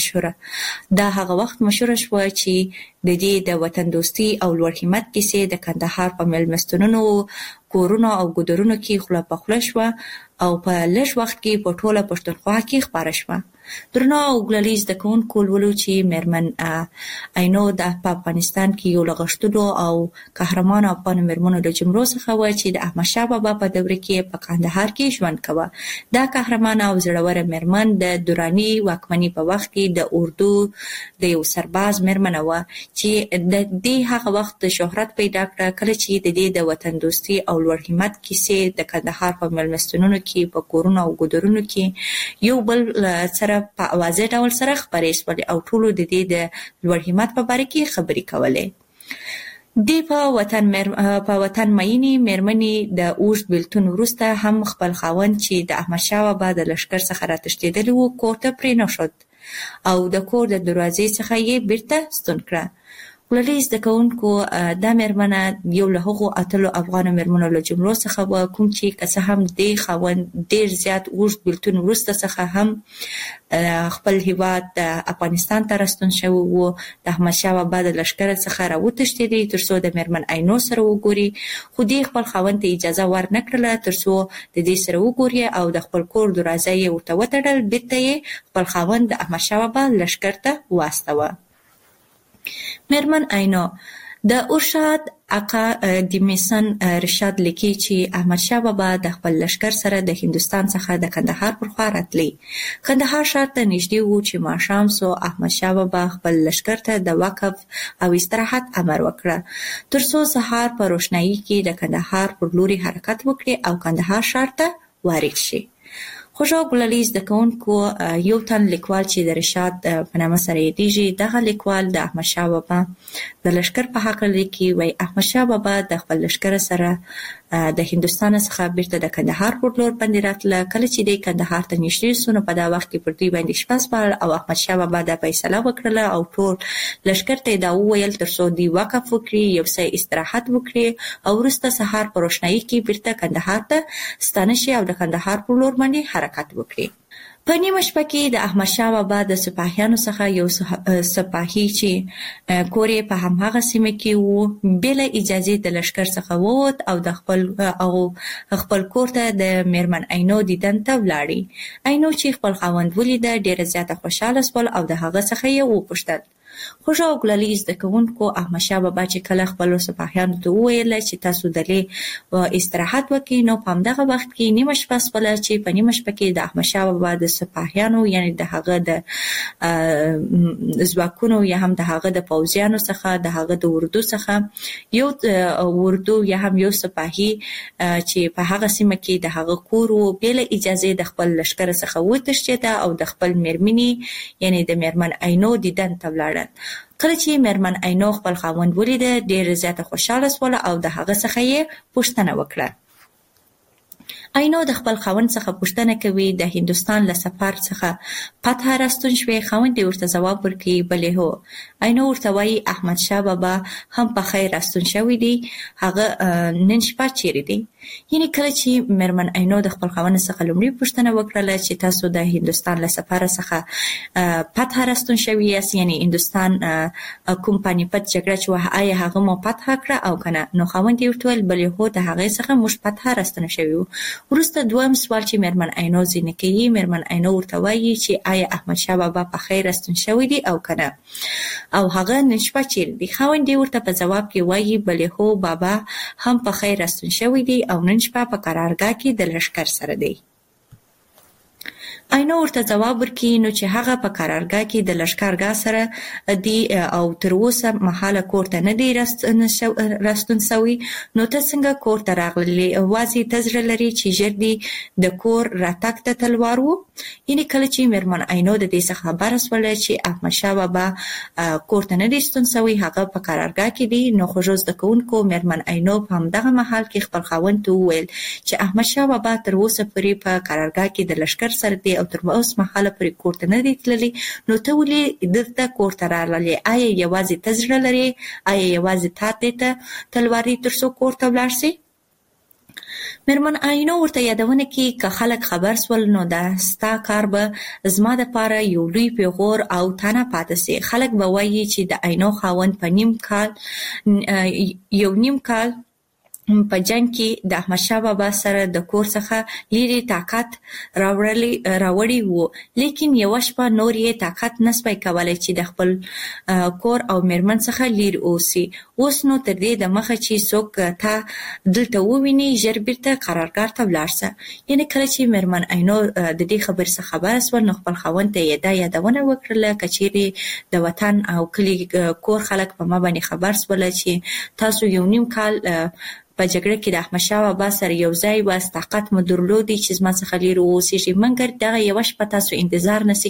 مشهوره شوه چې د دې د وطن دوستي او لوړ همت کیسې د کندهار په مېلمستونونو، کورونو او ګودرونو کې خوله په خوله شوه او په لږ وخت کې په ټوله پښتونخوا کې خپاره شوه. درنو او ګلالي زده کوونکو، لولو چې مېرمن عینو په افغانستان کې یو له غښتلو او قهرمانو افغانو مېرمنو له جملو څخه وه چې د احمدشاه بابا په دوره کې په کندهار کې ژوند کوه. دا قهرمانه او زړوره مېرمن د دراني واکمنۍ په وخت کې د اردو د یو سرباز مېرمنه وه چې د دې هغه وخت شهرت پیدا کړه کله چې د دې د وطن دوستي او لوړ همت کیسې د کندهار په مېلمستونونو کې، په کورونو او ګودرونو کې یو بل سره په اوازه ډول سره خپرې شولې او ټولو د دې د لوړ همت په باره کې خبرې کولې. دې په وطن مینې مېرمنې د اوږد بېلتون وروسته هم خپل خاوند چې د احمدشاه بابا د لښکر څخه راتښتېدلی و کور ته پرېنښود او د کور د دروازې څخه یې بیرته ستون کړه. ګلالي زده کوونکو، دا مېرمنه یو له هغو اتلو افغانو مېرمنو له جملو څخه وه کوم چې که څه هم دې خاوند ډېر زیات اوږد بېلتون وروسته څخه هم خپل هېواد افغانستان ته راستون شوی و، د احمدشاه بابا د لښکر څخه راوتښتېدی تر څو د مېرمن عینو سره وګوري، خو دې خپل خاوند ته اجازه ورنه کړله تر څو د دې سره وګوري او د خپل کور دروازه یې ورته وتړل. بېرته یې خپل خاوند د احمدشاه بابا لښکر ته واستوه. مېرمن عینو د ارشاد اقا د میسن رشاد لیکي چې احمدشاه بابا د خپل لښکر سره د هندوستان څخه د کندهار پر خوا راتلی. کندهار ښار ته نږدې و چې ماښام سو. احمدشاه بابا خپل لښکر ته د وقف او استراحت امر وکړه تر څو سهار په روښنايي کې د کندهار پر لوري حرکت وکړي او کندهار ښار ته وارد شي. خوږ او ګلالي زده کوونکو، یو تن لیکوال چې د رشاد په نامه سره یادیږي، دغه لیکوال د احمدشاه بابا د لښکر په هکله لیکي. وایي احمدشاه بابا د خپل لښکر سره د هندوستان څخه بیرته د کندهار پر لور باندې راتله. کله چې دی کندهار ته نږدې سو نو په دا وخت کې پر دوی باندې شپه سپارل او احمدشاه بابا دا فیصله وکړله او ټول لښکر ته یې دا وویل تر څو دوی وقف وکړي، یو څه استراحت وکړي او وروسته سهار په روښنايي کې بیرته کندهار ته ستانه شي او د کندهار پر لور باندې حرکت وکړي. په نیمه شپه کې د احمدشاه بابا د سپاهیانو څخه یو سپاهي چې کور یې په هماغه سیمه کې و بې له اجازې د لښکر څخه ووت او د خپل کور ته د مېرمن عینو دیدن ته ولاړی. عینو چې خپل خاوند ولیده ډېره زیاته خوشحاله شول او د هغه څخه یې وپوښتل. خوږ او ګلالي زده کوونکو، احمدشاه بابا چې کله خپلو سپاهیانو ته وویل چې تاسو دلې استراحت وکړئ نو په همدغه وخت کې نیمه شپه شوله چې په نیمه شپه کې د احمدشاه بابا د سپاهیانو یعنې د هغه د ځواکونو یا هم د هغه د پوځیانو څخه د هغه د اردو څخه یو اردو یا هم یو سپاهي چې په هغه سیمه کې د هغه کور و بې له اجازې د خپل لښکر څخه وتښتېده او د خپل مېرمنې یعنې د مېرمن عینو دیدن ته ولاړل. کله چې مېرمن عینو خپل خاوند ولیده ډېره زیاته خوشحاله شوله او د هغه څخه یې پوښتنه وکړه. عینو د خپل خاوند څخه پوښتنه کوي د هندوستان له سفر څخه فتح راستون شوې؟ خاوند یې ورته ځواب ورکوي بلې هو. عینو ورته وایي احمدشاه بابا هم په خیر راستون شوی دی، هغه نن شپه چیرې دی؟ یعنی کله چې مېرمن عینو د خپل خاوند څخه لومړی پوښتنه وکړه چې تاسو د هندوستان له سفر څخه فتح راستون شوی یاست، یعنی هندوستان کوم پانیپت جګړه چې آیا هغه مو فتح کړه او کنه؟ نو خاوند یې وویل بلې هو، د هغې څخه موږ فتح راستون شوي وو. وروسته دویم سوال چې مېرمن عینو ځینې کوي، مېرمن عینو ورته وایي چې آیا احمدشاه بابا په خیر راستون شوی دی او کنه، او هغه نن شپه چیرې دی؟ خاوند یې ورته په جواب کې وایي بلې هو، بابا هم په خیر راستون شوی دی او نن شپه په قرارګاه کې د لښکر سره دی. عینو ورته جواب ورکړي نو چې هغه په قرارګاه کې د لښکرګاه سره دی او تر اوسه مهاله کور ته نه دی راستون شوی، نو ته څنګه کور ته راغلی؟ یوازې ته زړه لري چې ژر دی د کور راتګ ته تلوار وو. یعنې کله چې مېرمن عینو د دې څخه خبره شوله چې احمدشاه بابا کور ته نه دی ستون شوی، هغه په قرارګاه کې دی، نو خوږو زده کوونکو مېرمن عینو په همدغه مهال کې خپل خاوند ته وویل چې احمدشاه بابا تر اوسه پورې په قرارګاه کې د لښکر سره دی او تر اوسه مهاله پورې کور ته نه دی تللی، نو ته ولې دلته کور ته راغلې؟ آیا یوازې ته زړه لرې؟ آیا یوازې تا دې ته تلوار دی تر څو کور ته ولاړ شې؟ مېرمن عینو ورته یادونه کوي که خلک خبر شول نو دا ستا کار به زما دپاره یو لوی پیغور او تانه پاتې سي. خلک به وایي چې د عینو خاوند په یو نیم کال په جنګ کې د احمدشاه بابا سره د کور څخه لیرې طاقت راوړی وو، لیکن یوه شپه نور یې طاقت نسوای کولی چې د خپل کور او مېرمن څخه لیرې اوسي. اوس نو تر دې د مخه چې څوک تا دلته وویني ژر بیرته قرارګاه ته ولاړ شه. یعنې کله چې مېرمن عینو د دې خبرې څخه خبره شول نو خپل خاوند ته یې دا یادونه وکړله که چیرې د وطن او کلي کور خلک په ما باندې خبر شوله چې تاسو یو نیم کال په جګړه کې د احمدشاه بابا سره یو ځای واست، طاقت مو درلودی چې زما څخه لیرې واوسېږئ، مګر دغه یوه شپه تاسو انتظار نسوای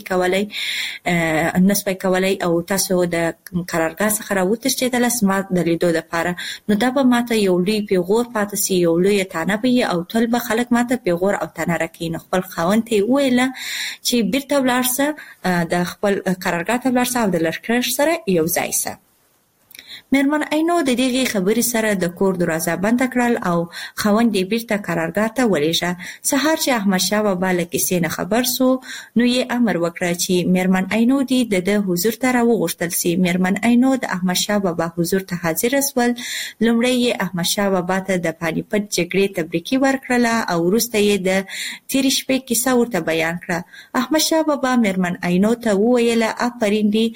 کولی او تاسو د قرارګاه څخه راوتښتېدله زما د لیدو دپاره، نو دا به ماته یو لوی پیغور پاتې سي، یو لویه تانه به وي او تل به خلک ماته پیغور او تانه راکوي. نو خپل خاوند ته یې وویله چې بیرته ولاړ شه، د خپل قرارګاه ته ولاړ شه او د لښکر سره یو ځای شه. مېرمن عینو د دغې خبرې سره د کور دروازه بنده کړل او خاوند یې بیرته قرارګاه ته ولېږه. سهار چې احمدشاه بابا له کیسې نه خبر سو نو یې امر وکړه چې مېرمن عینو دې د ده حضور ته راوغوښتل سي. مېرمن عینو د احمدشاه بابا حضور ته حاضره سول. لومړی یې احمدشاه بابا ته د پانیپت جګړې تبریکي ورکړله او وروسته یې د تېرې شپې کیسه ورته بیان کړه. احمدشاه بابا مېرمن عینو ته وویله آفرین دې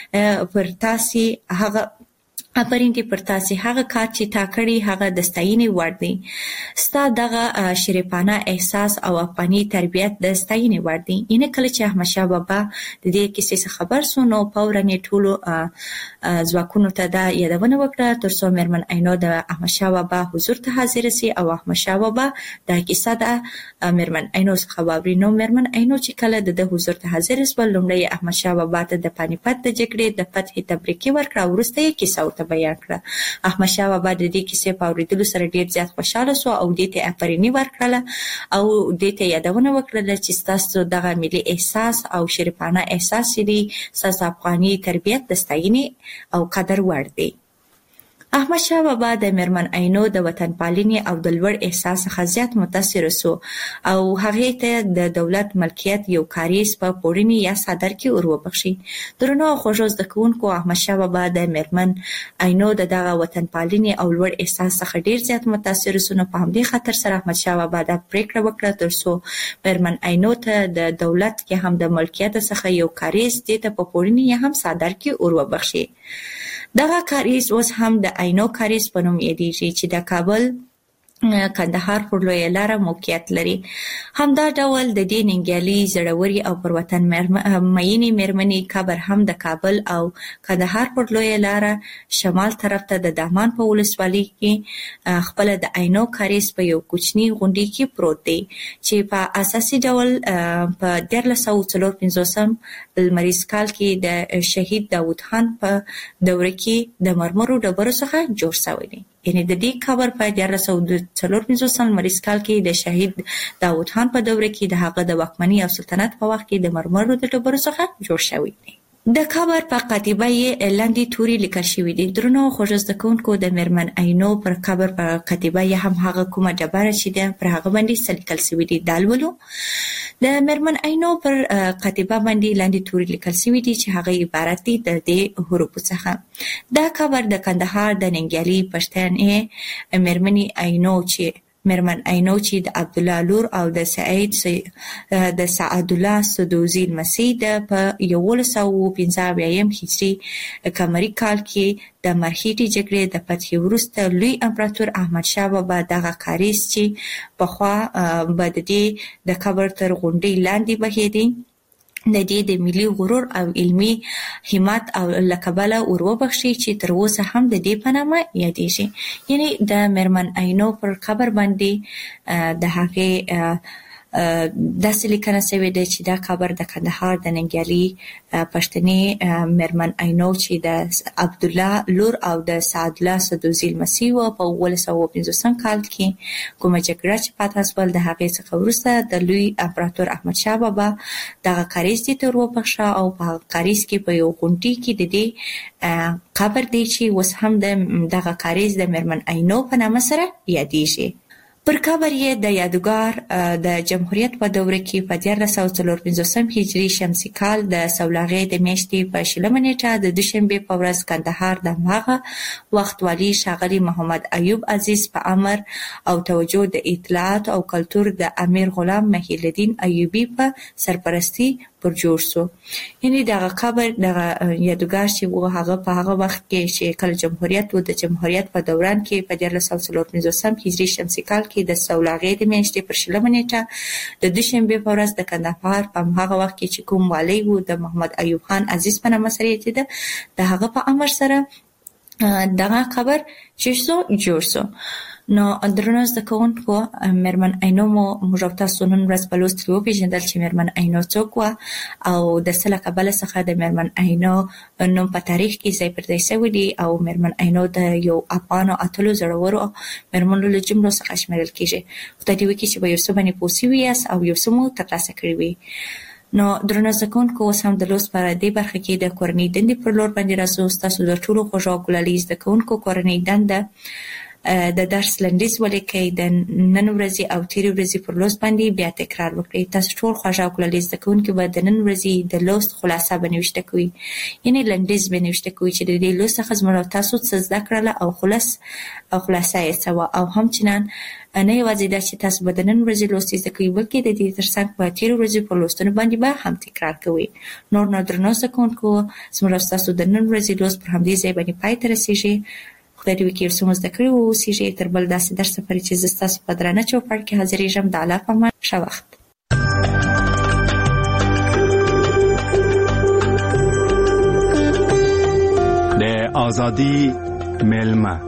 پر تاسې هغه کار چې تا کړی هغه د ستاینې وړ دی. ستا دغه شریفانه احساس او افغاني تربیت د ستاینې وړ دی. یعنې کله چې احمدشاه بابا د دې کیسې څخه خبر سو نو فوراً یې ټولو ځواکونو ته دا یادونه وکړه تر څو مېرمن عینو د احمدشاه بابا حضور ته حاضره سي او احمدشاه بابا دا کیسه د مېرمن عینو څخه واوري. نو مېرمن عینو چې کله د ده حضور ته حاضره سول لومړی یې احمدشاه بابا ته د پانیپت د جګړې د فتح تبریکي ورکړه او وروسته یې کیسه ورته بیان کړه. احمدشاه بابا د دې کیسې په اورېدلو سره ډېر زیات خوشحاله سو او دې ته آفریني ورکړله او دې ته یادونه وکړله چې ستاسو دغه ملي احساس او شریفانه احساس چې دی ستاسو افغاني تربیت د ستاینې او قدر وړ دی. احمدشاه بابا د مېرمن عینو د وطن پالنې او د لوړ احساس څخه زیات متاثر سو او هغې ته د دولت ملکیت یو کاریز په پوړني یا څادر کې ور وبخښي. درنو او خوږو زده کوونکو، احمدشاه بابا د مېرمن عینو د دغه وطن پالنې او لوړ احساس څخه ډېر زیات متاثر سو، نو په همدې خاطر سره احمدشاه بابا دا پرېکړه وکړه تر څو مېرمن عینو ته د دولت کې هم د ملکیت څخه یو کاریز دې ته په پوړني یا هم څادر کې ور وبخښي. دغه کاریز اوس هم د عینو کاریز په نوم یادیږي چې د کابل کندهار پر لویه لاره موقعیت لري. همدا ډول د دې ننګیالي زړوري او پر وطن مینې مېرمنې قبر هم د کابل او کندهار پر لویه لاره شمال طرف ته د دامان په ولسوالۍ کې خپله د عینو کاریز په یو کوچني غونډۍ کې پروت دی چې په اساسي ډول په 1354 لمریز کال کې د شهید داود خان په دوره کې د مرمرو ډبرو څخه جوړ شوی دی. یعنی د دې قبر په 1354 لمریز کال کې د شهید داود خان په دوره کې د هغه د واکمنۍ او سلطنت په وخت کې د مرمرو د ډبرو څخه جوړ شوی دی. د کابر په کتیبه یې لاندې توري لیکل شوي دي. درنو خوږو زده کوونکو، د میرمن عینو پر کابر په کتیبه یې هم هغه کومه ډبره چې ده پر هغه باندې څه لیکل شوي دي دا لولو. د میرمن عینو پر کتیبه باندې لاندې توري لیکل شوي دي چې هغه عبارت دي د دې حروفو څخه. دا کابر د کندهار د ننګیالي پښتنې میرمن عینو چې د عبدالله لور او د سعدالله سدوزي لمسۍ ده په 1195 هجري قمري کال کې د مرهټې جګړې د فتحې وروسته لوی امپراتور احمدشاه بابا دغه کاریز چې پخوا به د دې د قبر تر غونډۍ لاندې بهېدی د دې د ملي غرور او علمي همت او لکبله وروبخشي چې تر اوسه هم د دې په نامه یادېږي. یعنی د میرمن عینو پر قبر باندې د هغې داسې لیکنه شوې ده چې دا قبر د کندهار د ننګیالي پښتنې میرمن عینو چې د عبدالله لور او د سعدالله سدوزي لمسۍ وه په 1950 کال کې کومه جګړه چې پاتې شول د هغې څخه وروسته د لوی امپراتور احمدشاه بابا دغه کاریز دې ته وروبخښه او په هغه کاریز کې په یو غونډۍ کې د دې قبر دی چې اوس هم دغه کاریز د میرمن عینو په نامه سره یادېږي. پر قبر یې د یادګار د جمهوریت په دوره کې په 1454 هجري شمسي کال د سولغې د میاشتې په 20 نیټه د دوشنبې په ورځ کندهار د هماغه وخت والي ښاغلي محمد ایوب عزیز په امر او توجه د اطلاعات او کلتور د امیر غلام محی الدین ایوبي په سرپرستي پر جوړ شو. یعنی دغه قبر دغه یادګار چې و هغه په هغه وخت کې چې کله جمهوریت و د جمهوریت په دوران کې په 1454 هجري شمسي کال کې د سولغې د میاشتې پر 20 نیټه د دوشنبې په ورځ د کندهار په هغه وخت کې چې کوم والی و د محمد ایوب خان عزیز په نامه سره یادېده د هغه په امر سره دغه قبر چې جوړ شو. نو درنو زده کوونکو، میرمن عینو موږ او تاسو نن ورځ په لوست کې وپېژندل چې میرمن عینو څوک وه او د څه له کبله څخه د میرمن عینو نوم په تاریخ کې ځای پر ځای شوی دی او میرمن عینو د یو افغانو اتلو زړورو میرمنو له جملو څخه شمیرل کېږي. خدای دې وکړي چې په یو څه باندې پوه شوي یاست او یو څه مو ترلاسه کړي وي. نو درنو زده کوونکو، اوس هم د لوست په دې برخه کې د کورنۍ دندې پر لور باندې راځو. ستاسو د ټولو خوږو او ګلالي زده کوونکو کورنۍ دنده د درس لنډیز ولیکئ، د نن ورځې او تېرې ورځې پر لوست باندې بیا تکرار وکړئ. تاسو ټول خوږه او ګلالي زده کوونکي به د نن ورځې د لوست خلاصه به نوشته کوئ، یعنې لنډیز به نوشته کوئ چې د دې لوست څخه زموږ او تاسو څه زده کړله او خلاصه یې څه وه. او همچنان نه یوازې دا چې تاسو به د نن ورځې لوست زده کوئ، بلکې د دې ترڅنګ په تېرو ورځې پر لوستونو باندې به هم تکرار کوئ. نور نو درنو زده کوونکو، زموږ او ستاسو د نن ورځې لوست پر همدې ځای باندې پای ته رسېږي. خدای دې وکړي یو څه مو زده کړي واوسېږي. تر بل داسې درسه پورې چې زه ستاسو په درانه چوپړ کې حاضرېږم. د الله په امان، ښه وخت. د ازادي مېلمه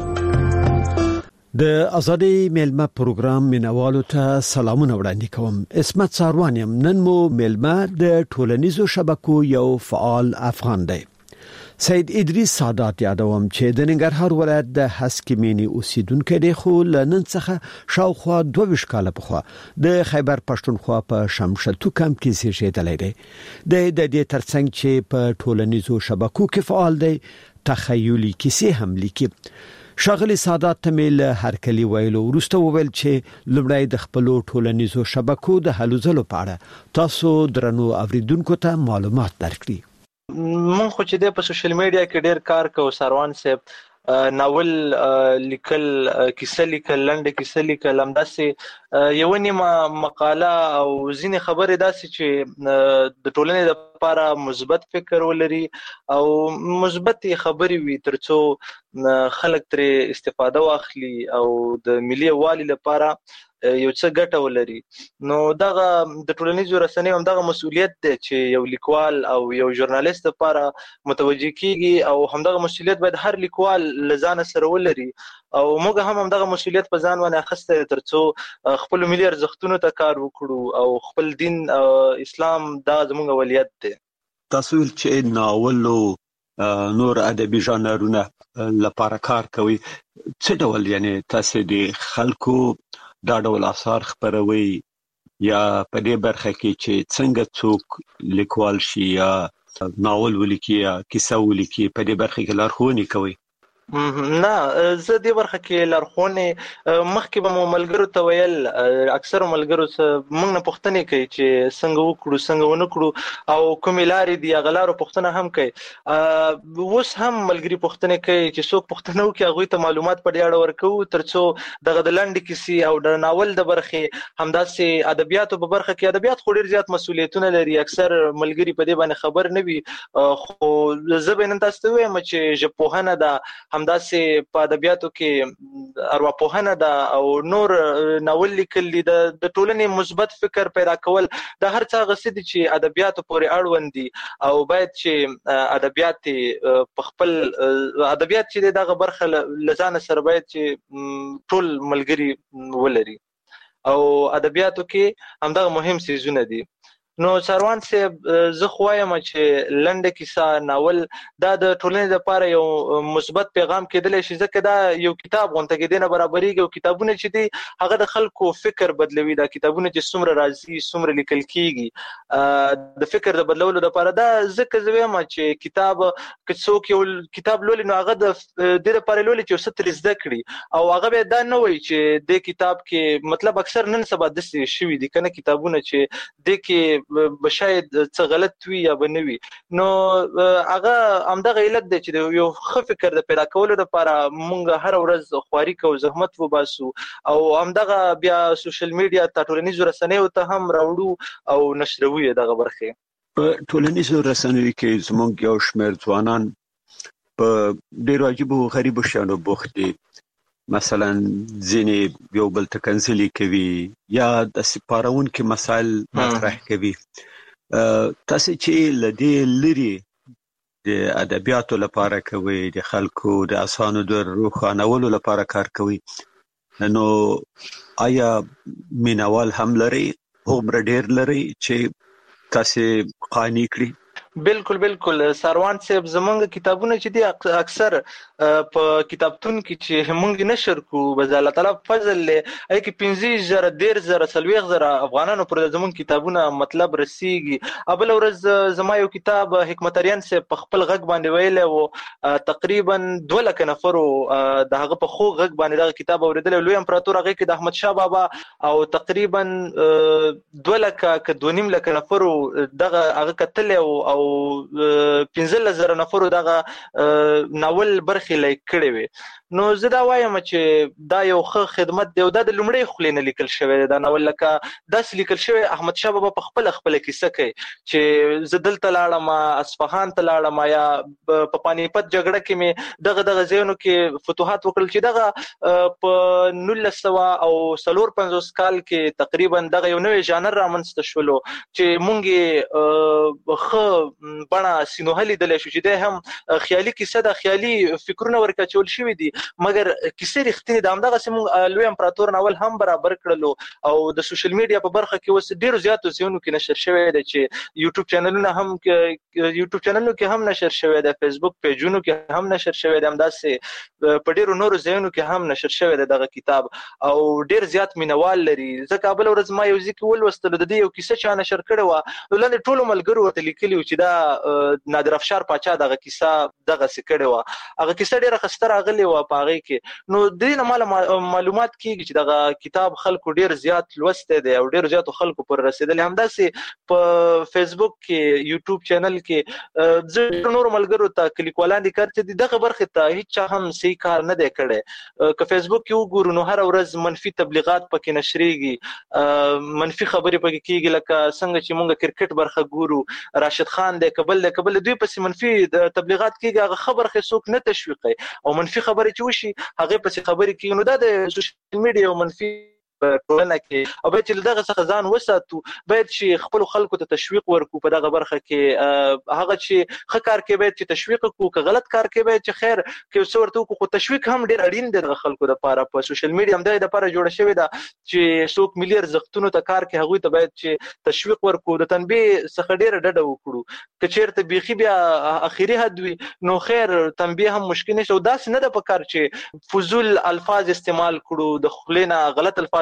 د ازادي مېلمه پروګرام مینوالو ته سلامونه وړاندې کوم. اسمت ساروان یم. نن مو مېلمه د ټولنیزو شبکو یو فعال افغان دی. سید ادریس سادات یادوم چې د ننګرهار ولایت د هسکمینی اوسیدونکو دی، خو لنن څخه شاوخوا 22 کال پخوا د خیبر پښتونخوا په شمشتو کمپ کې زیږیدلی دی. د دې ترڅنګ چې په ټولنیزو شبکو کې فعال دی، تخیلي کیسې هم لیکي. شاغلی سادات تمیل هرکلی ویلو ورسته وویل چې لمړی د خپل ټولنیزو شبکو د هلوځلو په اړه تاسو درنو اوریدونکو ته معلومات درکړي. مونږ خو چې په سوشل میډیا کې ډېر کار کوو ساروان صاحب، ناول لیکل، کیسه لیکل، لنډه کیسه لیکل، همداسې یو نیمه مقاله او ځینې خبرې داسې چې د ټولنې لپاره مثبت فکر ولري او مثبت خبرې وي ترڅو خلک ترې استفاده واخلي او د ملي یووالي لپاره یو څه ګټه ولري. نو دغه د ټولنیزو رسنیو هم دغه مسؤلیت دی چې یو لیکوال او یو ژورنالیست لپاره متوجه کیږي او همدغه مسؤلیت باید هر لیکوال له ځانه سره ولري او موږ هم همدغه مسؤلیت په ځان باندې اخیستی ترڅو خپل ملي ارزښتونو ته کار وکړو او خپل دین اسلام دا زموږ اولویت دی. تاسو چې ناول او نور ادبي ژانرونه لپاره کار کوي، څه ډول یعنی تاسو د خلکو دا ډول آثار خپروي یا په دې برخه کې چې څنګه څوک لیکوال شي یا ناول ولیکي یا کیسه ولیکي په دې برخه کې لارښوونې کوي؟ نه زه دې برخه کې لارښوونې مخکې به مو ملګرو ته ویل، اکثر ملګرو موږ نه پوښتنې کوي چې څنګه وکړو څنګه ونه کړو او کومې لارې دي هغه لارو پوښتنه هم کوي. اوس هم ملګري پوښتنې کوي چې څوک پوښتنه وکړي هغوی ته معلومات په دې اړه ورکوو ترڅو دغه د لنډې کیسې او د ناول د برخې همداسې ادبیاتو په برخه کې ادبیات خو ډېر زیات مسؤلیتونه لري، اکثر ملګري په دې باندې خبر نه وي، خو زه به نن تاسو ته وایم چې ژبپوهنه ده، همداسې په ادبیاتو کې ارواپوهنه ده او نور ناول لیکل دي، د ټولنې مثبت فکر پیدا کول، د هر څه هغه څه دي چې ادبیاتو پورې اړوند دي او باید چې ادبیات په خپل ادبیات چې دغه برخه له ځانه سره باید چې ټول ملګري ولري او ادبیاتو کې همدغه مهم څیزونه دي. نو سروان صاحب زه خو وایم چې لنډه کیسه ناول دا د ټولنې لپاره یو مثبت پیغام کېدلی شي، ځکه دا یو کتاب غونته کې نه برابرېږي او کتابونه چې دي هغه د خلکو فکر بدلوي. دا کتابونه چې څومره راځي څومره لیکل کېږي د فکر د بدلولو لپاره، دا ځکه زه وایم چې کتاب که څوک یو کتاب لولي نو هغه د دې لپاره لولي چې څه ترې زده کړي او هغه به دا نه وایي چې دې کتاب کې مطلب اکثر نن سبا داسې شوي دي کنه کتابونه چې دې کې بشاید څه غلط وي یا به نه وي، نو هغه همدغه علت دی چې یو ښه فکر د پیدا کولو لپاره موږ هره ورځ خواري کوو، زحمت وباسو او همدغه بیا سوشل میډیا ته ټولنیزو رسنیو ته هم راوړو او نشروو یې دغه برخې. په ټولنیزو رسنیو کې زموږ یو شمېر ځوانان په ډېرو عجیبو غریبو شیانو بوخت دي، مثلا ځینې یو بل ته کنځلې کوي یا د سپارونکو مسایل مطرح کوي. تاسو چې لدې لري د ادبیاتو لپاره کوي، د خلکو د اسانو د روښانولو لپاره کار کوي، نو آیا مینوال هم لري هغومره ډېر لري چې تاسو قانع کړي؟ بالکل بالکل سروان صاحب زمونږ کتابونه چې دي اکثر په کتابتون کې چې موږ نشر کوو به الله تعالی فضل له اې کې 15,000 10,000 40,000 افغانانو پر زمونږ کتابونه مطلب رسیږي. ابل ورځ زما یو کتاب حکمت اریان سے په خپل غږ باندې ویل او تقریبا 2 لک نفر د هغه په خو غږ باندې دا کتاب اوریدل. لوی امپراتور هغه کې د احمد شاه بابا او تقریبا 2 لک ک 2.5 لک نفر دغه هغه کتل او 15,000 نفر دغه ناول برخې لیک کړي وي. نو زه دا وایم چې دا یو ښه خدمت دی او دا د لومړی خلینه لیکل شوی دی. دا ناول لکه داسې لیکل شوی احمد شاه بابا په خپل کیسه کوي چې زه دلته لاړم اصفهان ته لاړم یا په پانیپت جګړه کې مې دغه ځایونو کې فتوحات وکړل چې دغه په 1954 کال کې تقریبا دغه یو نوې ژانر رامنځته شولو چې مونږ ښه بڼه سینوهلي دلی شو چې دی هم خیالي کیسه ده، خیالي فکرونه ورکچول شوي دي مګر کیسې رښتینې ده. همدغسې مونږ لوی امپراتور ناول هم برابر کړلو او د سوشل میډیا په برخه کې اوس ډېرو زیاتو ځایونو کې نشر شوی دی چې یوټیوب چینلونو کې هم نشر شوی دی، فیسبوک پیجونو کې هم نشر شوی دی، همداسې په ډېرو نورو ځایونو کې هم نشر شوی دی دغه کتاب او ډېر زیات مینوال لري. ځکه بله ورځ ما یو ځای کې ولوستلو د دې یو کیسه چا نشر کړې وه، لاندې ټولو ملګرو ورته لیکلي و چې دا نادر افشار پاچا دغه کیسه دغسې کړې وه. هغه کیسه ډېره ښایسته راغلې وه په هغې کې. نو د دې نه ماله معلومات کېږي چې دغه کتاب خلکو ډېر زیات لوستی دی او ډېرو زیاتو خلکو پورې رسېدلی. همداسې په فیسبوک کې یوټیوب چینل کې زه نورو ملګرو ته که لیکوالان دي کار چې دغه برخې ته هېڅ چا هم صحیح کار نه دی کړی. که فیسبوک کې وګورو نو هره ورځ منفي تبلیغات پکې نشریږي، منفي خبرې پکې کېږي، لکه څنګه چې مونږ کرکټ برخه ګورو راشد خان دی کبل دوی پسې منفي تبلیغات کېږي، هغه ښه برخې څوک نه تشویقوي او منفي خبرې چې وشي هغې پسې خبرې کېږي. نو دا د سوشل میډیا یو منفي په ټولنه کې او باید چې له دغه څخه ځان وساتو، باید چې خپلو خلکو ته تشویق ورکړو په دغه برخه کې. هغه چې ښه کار کوي باید چې تشویق وکړو، که غلط کار کوي باید چې خیر که یو څه ورته وکړو، خو تشویق هم ډېر اړین دی دغه خلکو دپاره. په سوشل میډیا همدغې دپاره جوړه شوې ده چې څوک ملي ارزښتونو ته کار کوي هغوی ته باید چې تشویق ورکړو، د تنبیه څخه ډېره ډډه وکړو. که چېرته بیخي بیا اخري حد وي نو خیر تنبیه هم مشکل نشته او داسې نه ده په کار چې فضول الفاظ استعمال کړو، د خولې نه غلط الفاظ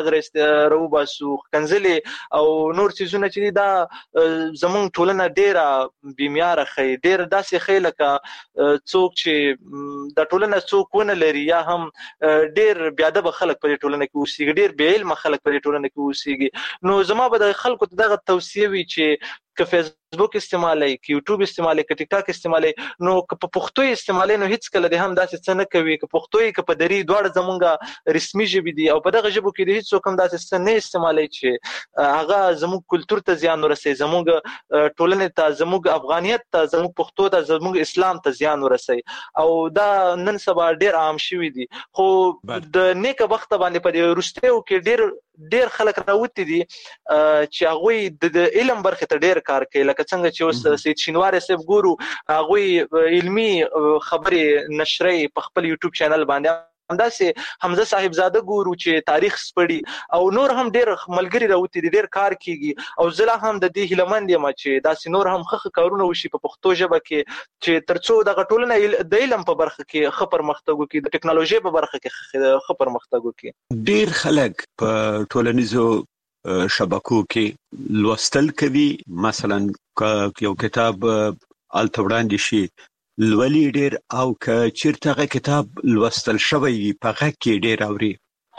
غره روباسو کنځلې او نور چیزونه چې دا زمونږ ټولنه ډیره بیماره خي ډیر داسې خي لکه څوک چې د ټولنه څوک ونه لري یا هم ډیر بیادب خلک په ټولنه کې اوسېږي ډیر بې علم خلک په ټولنه کې اوسېږي نو زما به د خلکو ته دغه توصیه وي چې که فیسبوک استعمالي که یوټیوب استعمالي که ټیک ټاک استعمالي نو که په پښتو استعمالي نو هیڅ کله د هم داسې څه نه کوي که پښتو که په دری دواړه زمونږه رسمي ژبې دي او په دغه ژبو کې د هیڅ څوک داسې څه نه استعمالي چې هغه زموږ کلچر ته زیان ورسي زموږ ټولنې ته زموږ افغانیت ته زموږ پښتو ته زموږ اسلام ته زیان ورسي او دا نن سبا ډیر عام شوی دي خو د نیک وخت باندې په روستیو کې ډیر خلک راوتی دي چې هغه د علم برخه ته ډیر کار کوي لکه څنګه چې اوس سید شینواری صاحب ګورو هغه علمی خبرې نشري په خپل یوټیوب چینل باندې همداسې حمزه صاحب زاده ګورو چې تاریخ سپړي او نور هم ډیر ملګری راوتی دي ډیر کار کیږي او زله هم د دې هلمند یم چې داسې نور هم خخ کارونه وشي په پښتو ژبه کې چې ترڅو د ټولنې د علم په برخه کې خبر مختګو کې د ټکنالوژي په برخه کې خبر مختګو کې ډیر خلک په ټولنیزو شبکو کې لوستل کوي مثلا یو کتاب التوړاندې شي لولي ډیر او که چیرته کتاب لوستل شوی په هغه کې ډیر اوري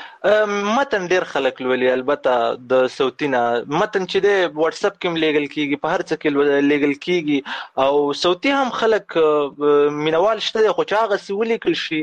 متن ډیر خلک لولي البته د صوتینا متن چې د واتس اپ کې لیګل کیږي په هر څه کې لیګل کیږي او صوتي هم خلک مینوال شته خو چې هغه سولې کړ شي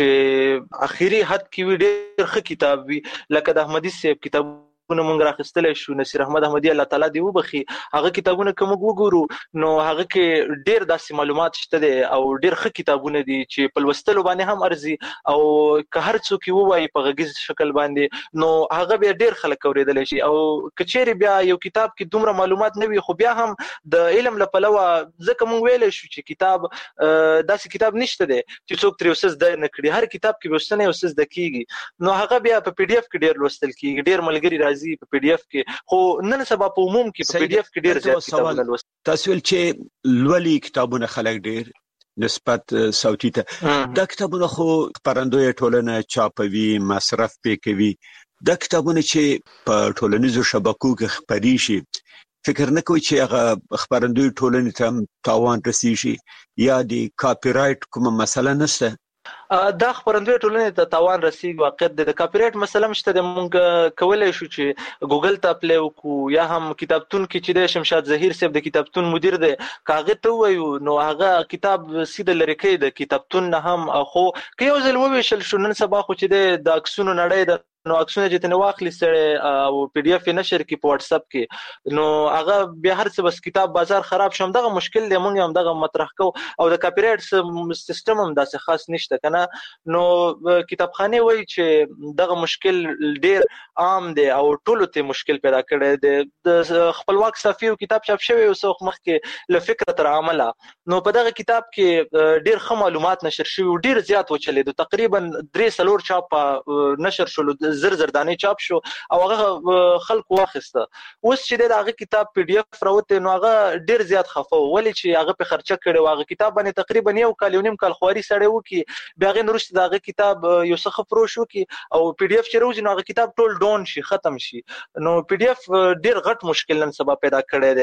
چې اخیری حد کې ډیر ښه کتاب وي لکه د احمدي صاحب کتاب مونږ راخستل شو نصیر احمد احمدی الله تعالی دی وبخي هغه کتابونه کوم وګورو نو هغه کې ډیر داسې معلومات شته دي او ډیر ښه کتابونه دي چې په لوستلو باندې هم ارزي او که هر څوک وایي په غږیز شکل باندې نو هغه بیا ډیر خلک اوریدل شي او کچېری بیا یو کتاب کې دومره معلومات نه وي خو بیا هم د علم لپاره ځکه مونږ ویل شو چې کتاب داسې کتاب نشته دی چې څوک تر اوسه زده نه کړي هر کتاب کې وسنه اوسه زده کیږي نو هغه بیا په پی ډی اف کې ډیر لوستل کیږي ډیر ملګری راځي په پی ډی اف کې خو نن سبا په عموم کې په پی ډی اف کې ډیر زیات کتابونه لوستل تاسو ول چې لولي کتابونه خلک ډیر نسبت صوتي ته دا کتابونه خو خبرندوی ټولنه چاپوي مصرف پې کوي دا کتابونه چې په ټولنیزو شبکو کې خبري شي فکر نه کوي چې هغه خبرندوی ټولنې ته تاوان رسیږي یا د کاپی رائټ کومه مسله نشته دا خبرندوی ټولنې ته تاوان رسیږي واقعیت د کاپی رائټ مسله مشته د مونږ کولای شو چې ګوګل ته اپلای وکړو یا هم کتابتون کې چې د شمشاد زهیر صاحب د کتابتون مدیر دی کاغه ته وایو نو هغه کتاب سیده لری کوي د کتابتون نه هم خو که یو ځل وویشل شو نن سبا خو چې د عکسونو نړۍ د نو عکسونه چې تنه واخلي سره او پی ډی اف نشر کی په واتس اپ کې نو هغه بیا هر څه بس کتاب بازار خراب شوم دغه مشکل دی مونږ هم دغه مطرح کو او د کاپی رائټ سیستم هم داسې خاص نشته کنه نو کتابخانه وایي چې دغه مشکل ډیر عام دی او ټولو ته مشکل پیدا کړی دی د خپلواک صحافي کتاب چاپ شوی او څوک مخکې له فکر تر عمله نو په دغه کتاب کې ډیر ښه معلومات نشر شوی ډیر زیات وچلید تقریبا 3 چاپ نشر شول زر دانه چاپ شو او هغه خلک واخسته اوس چې دغه کتاب پی ډی اف راوته نو هغه ډیر زیات خفه ولی چې هغه په خرچه کړي هغه کتاب باندې تقریبا یو کال یو نیم کال خواري سړی وکي بیا غن نورسته دغه کتاب یو څه خفرو شو کی او پی ډی اف چې روز نو هغه کتاب ټول ډاون شي ختم شي نو پی ډی اف ډیر غټ مشکل نن سبا پیدا کړی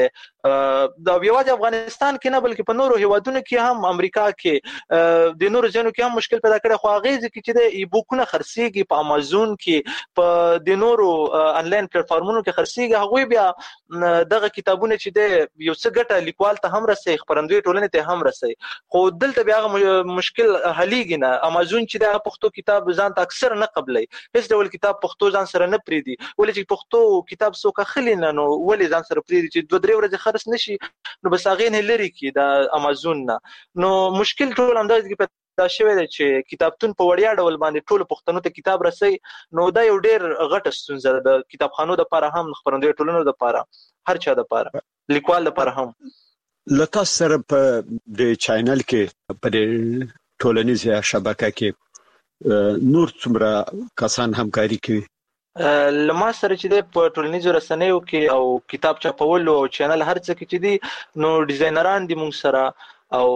دی دا یوازې افغانستان کې نه بلکې په نورو هیوادونو کې هم امریکا کې د نورو ځینو کې هم مشکل پیدا کړی خو هغه ځکه چې د ای بوکونه خرڅيږي په امازون کې په د نورو انلاین پلیټ فارمونو کې خرڅيږي هغه بیا دغه کتابونه چې د یو څه ګټه لیکوال ته هم رسي خبرندوی ټولنې ته هم رسي خو دلته بیا مشکل حلیږي نه امازون چې د پښتو کتاب ځان ته اکثر نه قبلای هیڅ ډول کتاب پښتو ځان سره نه پریدي ولې چې پښتو کتاب څوک خلی نه نو ولې ځان سره پریدي چې 2-3 ورځې خرڅ نشي نو بس هغه نه لري کې د امازون نه نو مشکل ټول انداز دا شوی دی چې کتابتون په وړیا ډول باندې ټول پښتنو ته کتاب رسي نو دا یو ډیر غټه ستونزه ده د کتابخانو د لپاره هم خبرندوی ټولنو د لپاره هر چا د لپاره لیکوال لپاره هم لکه سره په د چینل کې په ټولنیزه شبکه کې نور څومره کسان همکاري کوي لما سره چې د په ټولنیزو رسنیو کې او کتاب چاپولو او چینل هر څه کې چې دي نو ډیزاینران دي مونږ سره او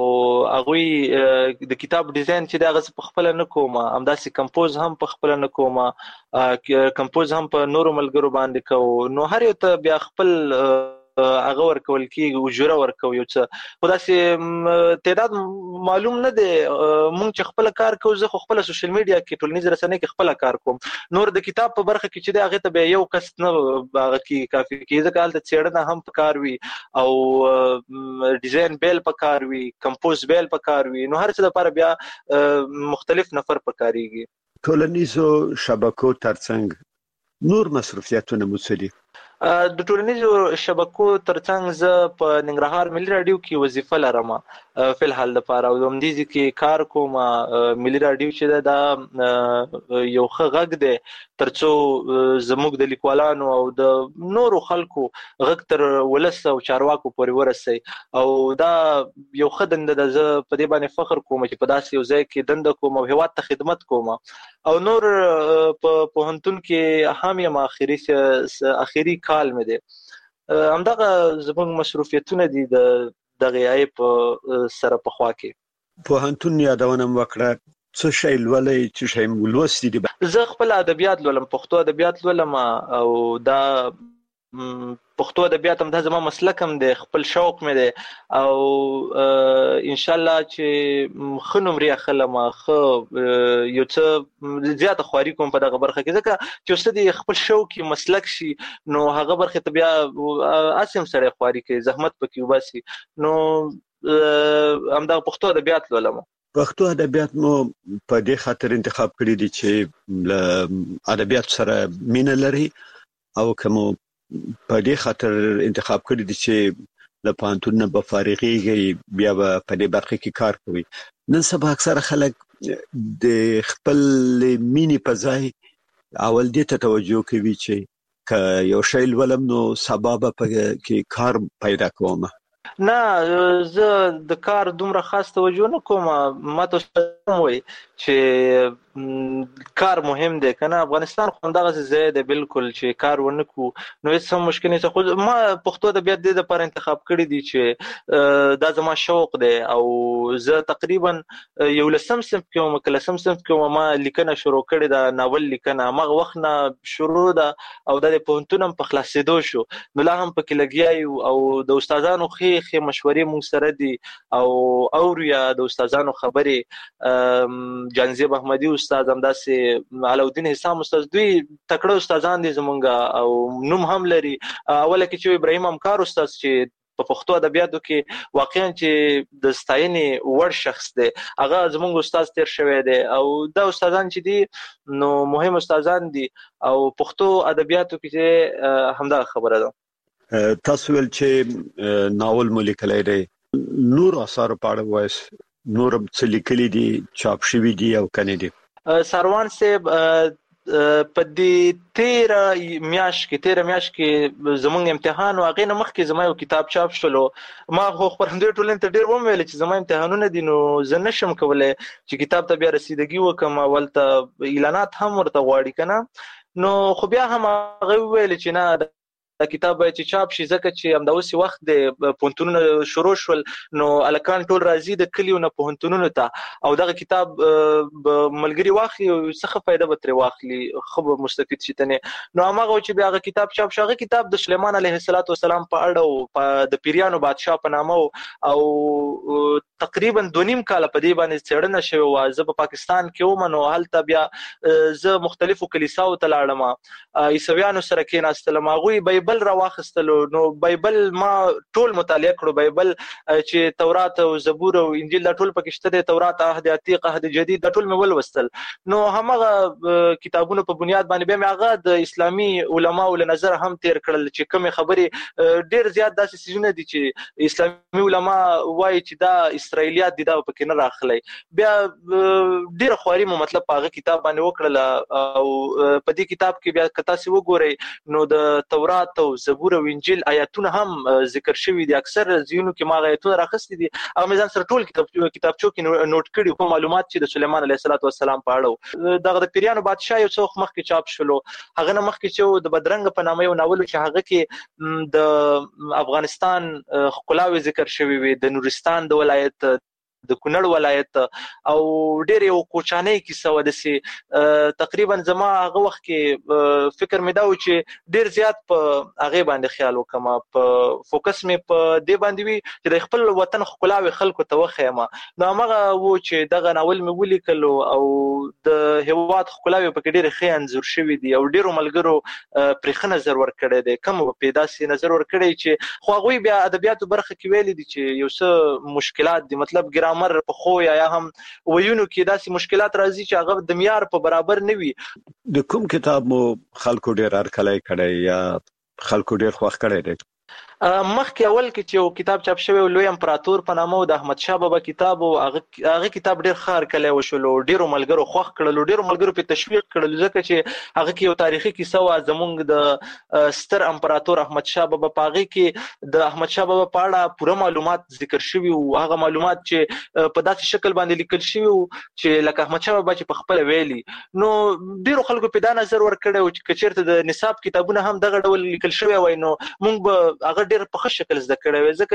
هغه د کتاب ډیزاین چې دا غس په خپل نه کومه همداسې کمپوز هم په خپل نه کومه کمپوز هم په نورو ملګرو باندې کو نو هر یو ته بیا خپل هغه ورکول کیږي اجوره ورکوي یو څه خدا سي تعداد معلوم نه دی مونږ چې خپل کار کوو زه خپل سوشل میډیا کې ټولنیز رسنۍ کې خپل کار کوم نور د کتاب په برخه کې چې دا هغه ته یو کس نه هغه کې کافي کې ځکه حالت څېړنه هم پکار وي او ډیزاین بیل پکار وي کمپوز بیل پکار وي نو هر څه لپاره بیا مختلف نفر پکاريږي ټولنیزو شبکو ترڅنګ نور مصرفیاتونه مسلي د ټولنیزو شبکو ترڅنګ زه په ننګرهار ملي رادیو کې وظیفه لرم په الحال لپاره او د همدې کې کار کوم ملي رادیو چې دا یو ښه غږ دی ترڅو زموږ د لیکوالانو او د نورو خلکو غږ تر ولس او چارواکو پورې ورسي او دا یو ښه دنده ده زه په دې باندې فخر کوم چې په داسې یو ځای کې دنده کوم او هیواد ته خدمت کوم او نور په پوهنتون کې هم یم اخیری کال مې دی همدغه زموږ مصروفیتونه دي د دغه ایپ سره په خوا کې پوهنتون یادونه وکړه څه شی لولې څه شی ولوستي دي زه خپل ادبیات لولم پښتو ادبیات لولم او دا پښتو ادبیات هم د زما مسلک هم دی خپل شوق مې دی او ان شاء الله چې خنوم ری خلم خو یو څه زیاته خواري کوم په دغه برخه کې ځکه چې ستدي خپل شوق مسلک شي نو هغه برخه ته بیا اسیم سره خواري کوي زحمت پکې وباسي نو هم د پښتو ادبیات لولم پښتو ادبیات مو په دې خاطر انتخاب کړی دي چې له ادبیات سره مینه لري او کوم په دې خاطر انتخاب کړی دي چې له پانتون نه به فارغيږي بیا په دې برخه کې کار کوي نن سبا اکثره خلک د خپل مینی په ځای اول دې ته توجه کوي چې ک یو شی ولم نو سبب کې کار پیدا کوم نه زه د کار دومره خاص توجه نه کوم ما ته وایي چې کار مهم دی کنه افغانستان خو دغه ځای دی بالکل چې کار ونکو نو هیڅ مشکل نه خو ما پښتو ادبیات د لپاره انتخاب کړی دی چې دا زما شوق دی او زه تقریبا یو لسم صنف کې مکلسم صنف کې ما لیکنه شروع کړې ده ناول لیکنه مغه وخت نه شروع ده او د پوهنتونم په خلاصېدو شو نو لا هم پکې لګیای او د استادانو خې مشورې مونږ سره دي او اوریا د استادانو خبرې جانزیب احمدی استاد همداسې علاءالدین حسام استاد دوی تکړه استادان دي زمونږ او نوم هم لري اوله کې چې ابراهیم امکار استاد چې په پښتو ادبیاتو کې واقعا چې د ستاینې وړ شخص دی هغه زمونږ استاد تیر شوی دی او دا استادان چې دي نو مهم استادان دي او پښتو ادبیاتو کې همدا خبره ده تاسو ول چې ناول مو لیکلی دی نور اثر پاړه وایس نور څه لیکلي دي چاپ شوي دي او کنه دي سروان صاحب په دې 13 میاشت کې زمونږ امتحان او هغه نه مخکې زما یو کتاب چاپ شلو ما خو خبرندوی ټولنې ته ډیر ومویل چې زما امتحانونه دي نو زه نشم کولای چې کتاب ته بیا رسیدګي وکم ولته اعلانات هم ورته غواړي کنه نو خو بیا هم هغه ویل چې نه دا کتاب چې چاپ شي ځکه چې هم د اوسې وخت د پوهنتونونو شروع شول نو الکان ټول راځي د کلیو نه پوهنتونونو ته او دغه کتاب ملګری واخلي او څه فائدہ به تر واخلي خو به مستفید شي تنه نو هغه چې بیا هغه کتاب چاپ شغه کتاب د سليمان عليه السلام په اړه او د پیریانو بادشاه په نامه او تقریبا 2.5 کال په دې باندې څېړنه شوی و زه په پاکستان کې وم نو هلته بیا زه مختلفو کلیساو ته لاړم عیسویانو سره کېناستلم هغوی بایبل را واخستلو نو بایبل ما ټول مطالعه کړو بایبل چې تورات او زبور او انجیل دا ټول پکې شته دي تورات عهد عتیق عهد جدید دا ټول مې ولوستل نو همغه کتابونو په بنیاد باندې به هغه د اسلامي علماو له نظر هم تیر کړل چې کوم خبرې ډیر زیات داسې سيزونه دي چې اسلامي علما وایي چې دا اسرائیلیات دي دا پکې نه راخلي بیا ډیر خواري مو مطلب هغه کتاب باندې وکړل او په دې کتاب کې بیا کتا سی وګورئ نو د تورات تورات او زبور او انجیل آیاتونه هم ذکر شوي دي. اکثر ځینو کې ما آیاتونه راخستي دي هغه مې ځان سره ټول کتابچو کې نوٹ کړي کوم معلومات چې د سليمان عليه السلام په اړه دغه د پیریانو بادشاه یو څو مخکې چاپ شولو. هغه نه مخکې چې د بدرنګ په نامه یو ناول چې هغه کې د افغانستان ښکلاوې ذکر شوي وي، د نورستان د ولایت، د کونړ ولایت او ډېر یو کوچانۍ کیسه وه. داسې تقریبا زما هغه وخت کې فکر مې دا و چې ډېر زیات په هغې باندې خیال وکړم، په فوکس مې په دې باندې وي چې د خپل وطن ښکلاوې خلکو ته وښیم. نو همغه و چې دغه ناول مې ولیکلو او د هېواد ښکلاوې پکې ډېرې ښې انځور شوي دي او ډېرو ملګرو پرې ښه نظر ورکړی دی. کم به پرې داسې نظر ورکړی چې خو هغوی بیا ادبیاتو برخه کې ویلي دي چې یو څه مشکلات دي، مطلب ګرامر په خو یا هم ویونو کې داسې مشکلات راځي چې هغه د معیار په برابر نه وي. د کوم کتاب مو خلکو ډېر هرکلی کړی یا خلکو ډېر خوښ کړی دی؟ مخکې اول کې چې یو کتاب چاپ شوی لوی امپراتور په نامه د احمد شاه بابا کتاب، هغه کتاب ډېر ښه هرکلی وشولو، ډېرو ملګرو خوښ کړلو، ډېرو ملګرو پرې تشویق کړلو، ځکه چې هغه کې یو تاریخي کیسه وه زموږ د ستر امپراتور احمد شاه بابا. په هغې کې د احمد شاه بابا په اړه پوره معلومات ذکر شوي وو، هغه معلومات چې په داسې شکل باندې لیکل شوي وو چې لکه احمد شاه بابا چې په خپله ویلي. نو ډېرو خلکو پرې دا نظر ورکړی و چې که چېرته د نصاب کتابونه هم دغه ډول لیکل شوی وای نو موږ به هغه ډېر په ښه شکل زده کړی وی، ځکه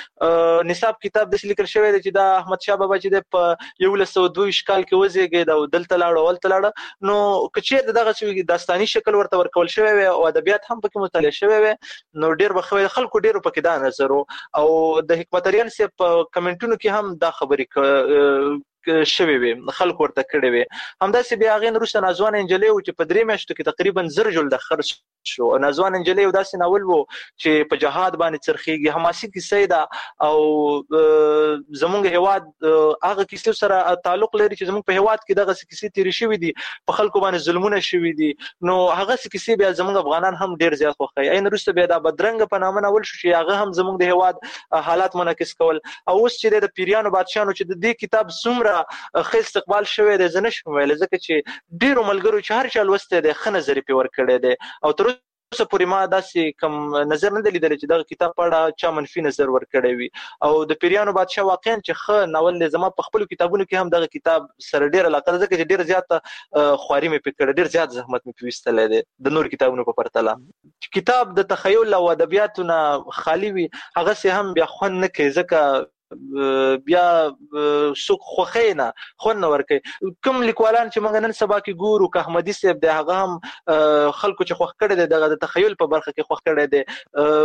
چې نصاب کتاب داسې لیکل شوی دی چې دا احمد شاه بابا چې دی په 1922 کال کې وزېږېد او دلته لاړ او هلته لاړه. نو که چېرته دغسې داستاني شکل ورته ورکول شوی وی او ادبیات هم پکې مطالعه شوی وی نو ډېر به ښه وی. خلکو ډېرو پکې دا نظر و او د حکمت اریان صاحب په کمنټونو کې هم دا خبرې شوي وي، خلکو ورته کړې وي. همداسې بیا هغې نه وروسته نازوانه نجلۍ و چې په 3 میاشتو کې تقریبا 1000 جلده خرڅ شو. نازوانه نجلۍ یو داسې ناول و چې په جهاد باندې څرخېږي، حماسي کیسه ده او زموږ هېواد هغه کیسې سره تعلق لري چې زموږ په هېواد کې دغسې کیسې تېرې شوي دي، په خلکو باندې ظلمونه شوي دي. نو هغسې کیسې بیا زموږ افغانان هم ډېر زیات خوښوي. عین وروسته بیا دا بدرنګه په نامه ناول شو چې هغه هم زموږ د هېواد حالات منعکس کول. او اوس چې د پیریانو بادشاهانو چې د دې کتاب څومره ښه استقبال شوی دی زه نشم ویلی، ځکه چې ډېرو ملګرو چې هر چا لوستی دی ښه نظر یې پرې ورکړی دی او تر اوسه پورې ما داسې کوم نظر نه دی لیدلی چې دغه کتاب په اړه چا منفي نظر ورکړی وي. او د پیریانو بادشاه واقعا چې ښه ناول دی. زما په خپلو کتابونو کې هم دغه کتاب سره ډېره علاقه ده، ځکه چې ډېره زیاته خواري مې پرې کړې، ډېر زیات زحمت مې پرې ویستلی دی د نورو کتابونو په پرتله. کتاب د تخیل او ادبیاتو نه خالي وي هغسې هم بیا خوند نه کوي، ځکه بیا څوک خوښوي نه، خوند نه ورکوي. کوم لیکوالان چې موږ نن سبا کې ګورو که احمدي صاحب دی هغه هم خلکو چې خوښ کړی دی دغه د تخیل په برخه کې خوښ کړی دی،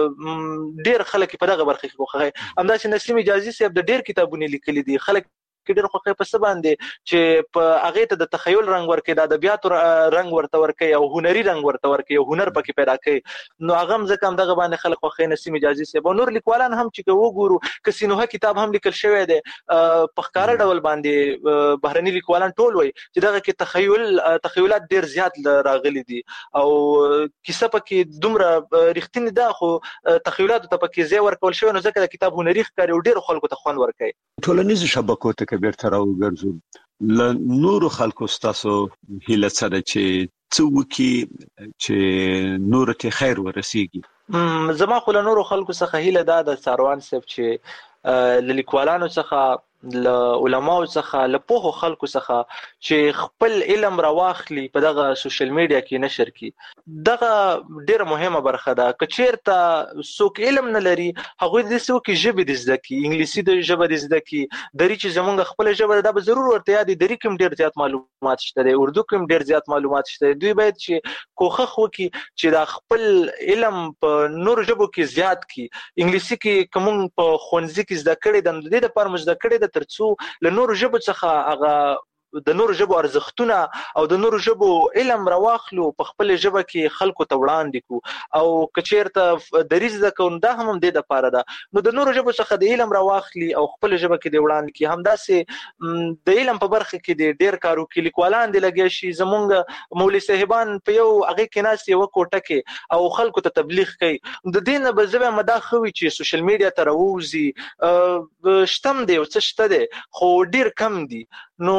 ډېر خلک په دغه برخه کې خوښوي. همداسې نسیم حجازي صاحب د ډېر کتابونه لیکلي دي، خلک کې ډېر خوښوي په څه باندې چې په هغې ته د تخیل رنګ ورکوي، د ادبیاتو رنګ ورته ورکوي او هنري رنګ ورته ورکوي او هنر پکې پیدا کوي. نو هغه هم ځکه همدغه باندې خلک خوښوي نسیم حجازي صاحب. او نور لیکوالان هم چې که وګورو که سینوهه کتاب هم لیکل شوی دی په ښکاره ډول باندې بهرني لیکوالان ټول وایي چې دغه کې تخیلات ډېر زیات راغلي دي او کیسه پکې دومره رښتینې ده خو تخیلاتو ته پکې ځای ورکول شوی نو ځکه د کتاب هنري ښکاري او ډېرو خلکو ته خوند ورکوي. ټولنیزو شبکو ته که بیرته راوګرځو له نورو خلکو ستاسو هیله څه ده چې څه وکړي چې نورو ته خیر ورسیږي؟ زما خو له نورو خلکو څخه هیله دا ده ساروان صاحب چې له لیکوالانو څخه، له علماو څخه، له پوهو خلکو څخه چې خپل علم راواخلي په دغه سوشل میډیا کې نشر کړي. دغه ډېره مهمه برخه ده. که چېرته څوک علم نه لري هغوی د دې څه وکړي ژبې دې زده کړي، انګلیسي د ژبه دې زده کړي، دري چې زموږ خپله ژبه ده دا به ضرور ورته یاد وي. دري کې هم ډېر زیات معلومات شته دی، اردو کې هم ډېر زیات معلومات شته دی. دوی باید چې کوښښ وکړي چې دا خپل علم په نورو ژبو کې زیات کړي. انګلیسي کې که موږ په ښوونځي کې زده کړې ده نو د دې دپاره مو زده کړې ده تر څو له نورو ژبو څخه هغه د نورو ژبو ارزښتونه او د نورو ژبو علم راواخلو، په خپل ژبه کې خلکو ته وړاندې کړو. او که چېرته دري زده کوو نو دا هم دې دپاره ده. نو د نورو ژبو څخه د علم راواخلي او خپل ژبه کې دې وړاندې کړي. همداسې د علم په برخه کې دې ډېر کار وکړي، لیکوالان دې لګیا شي. زمونږ مولوي صاحبان په یو هغې کې ناست یوه کوټه کې او خلکو ته تبلیغ کوي. د دې نه به زه وایم دا ښه وي چې سوشل میډیا ته راووځي. شته هم دی یو څه شته دی خو ډېر کم دي. نو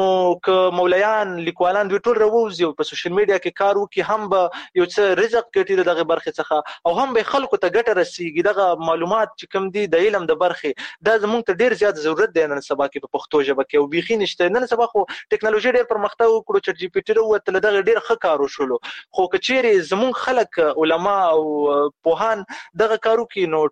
ک مولایان لیکوالان دوی ټول راووزي او په سوشل میډیا کې کار وکړي هم به یو څه رزق ګټي دغه برخه څخه او هم به خلکو ته ګټه رسیږي. دغه معلومات چې کوم دي د علم د برخه دا زموږ ته ډیر زیات ضرورت دی نن سبا کې په پښتو ژبه کې او بيخي نشته. نن سبا خو ټکنالوژي ډیر پرمختګ وکړو چې جی پی ټی وروته دغه ډیر ښه کار وشولو خو کچېری زموږ خلک علما او پوهان دغه کارو کې نو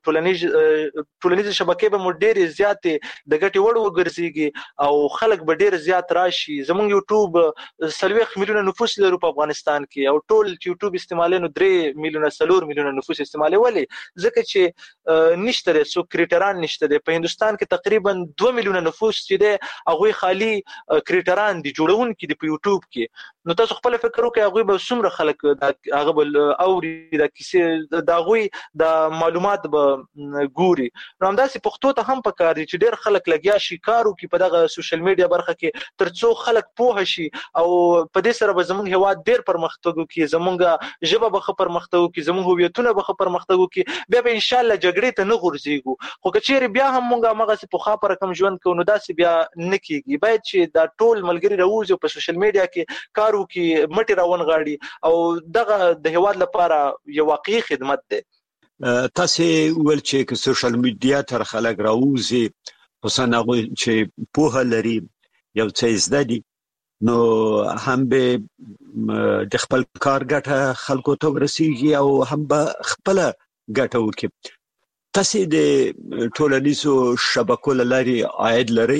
ټولنیز شبکې به مو ډیر زیات د ګټي وړ وګرځيږي او خلک به ډیر زیات راشي. زموږ یوټیوب 30 میلیونه نفوس لري په افغانستان کې او ټول چې یوټیوب استعمالي نو 3 میلیونه 4 میلیونه نفوس استعمالي ولي ځکه چې نشته سو کریټران نشته په هندستان کې تقریبا 2 میلیونه نفوس چې دی هغه خالی کریټران دي جوړون کې د یوټیوب کې. نو تاسو خپل فکر وکړئ هغه به څومره خلک هغه بل اوري د کیسه د هغه د معلومات به ګوري. نو همداسې پښتو ته هم پکار دي چې ډېر خلک لګیا شي کارو کې په دغه سوشل میډیا برخه کې ترڅو خلک پوه شي او په دې سره به زموږ هیواد ډېر پرمختګ وکړي زموږ ژبه به پرمختګ وکړي زموږ هویتونه به پرمختګ وکړي بیا به ان شاء الله جګړې ته نه غورځيږو. خو کچېری بیا هم مونږه مغه په خا پر کم ژوند کو نو داسې بیا نکېږي. باید چې دا ټول ملګری راوځي په سوشل میډیا کې کارو کې مټي راون غاړي او دغه د هیواد لپاره یو واقعي خدمت ده. تاسو ول چې سوشل میډیا تر خلک راوځي خصوصا هغه چې په لري یو څه زده دي نو هم به د خپل کار ګټه خلکو ته ورسیږي او هم به خپل ګټه وکړي. تاسو د ټولنیزو شبکو لارې عاید لري؟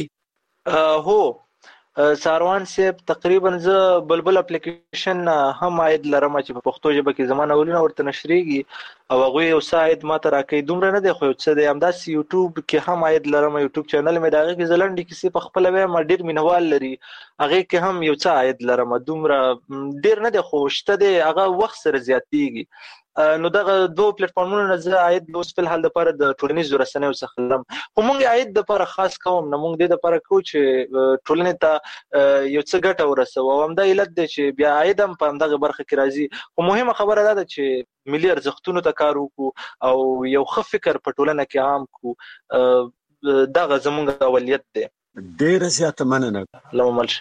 هو ساروان صاحب تقریبا زه بلبل اپلیکیشن هم عاید لرم چې په پښتو ژبه کې زمانه ولونه ورته نشریږي او هغه یو سایت ماته راکې دومره نه دی خو څه دی همداسې یوټیوب کې هم عاید لرم یوټیوب چینل مې داغه کې زلندې کیسې په خپل وې ما ډیر مینوال لري هغه کې هم یو څه عاید لرم دومره ډیر نه دی خو شته دی هغه وخت سره زیاتېږي. نو دغه دوه پلیټ فارمونو نه زه عاید اوس په حال لپاره د ټولنیزو رسنیو څخه لرم خو مونږ عاید لپاره خاص کوم نه مونږ د لپاره کو چې ټولنې ته یو څه ګټه ورسو او همدا علت دی چې بیا عاید هم په دغه برخه کې راځي. خو مهمه خبره ده چې ملي ارزښتونو ته کار وکړو او یو ښه فکر په ټولنه کې عام کو دغه زمونږ اولویت دی. ډیر زیات مننه. لممل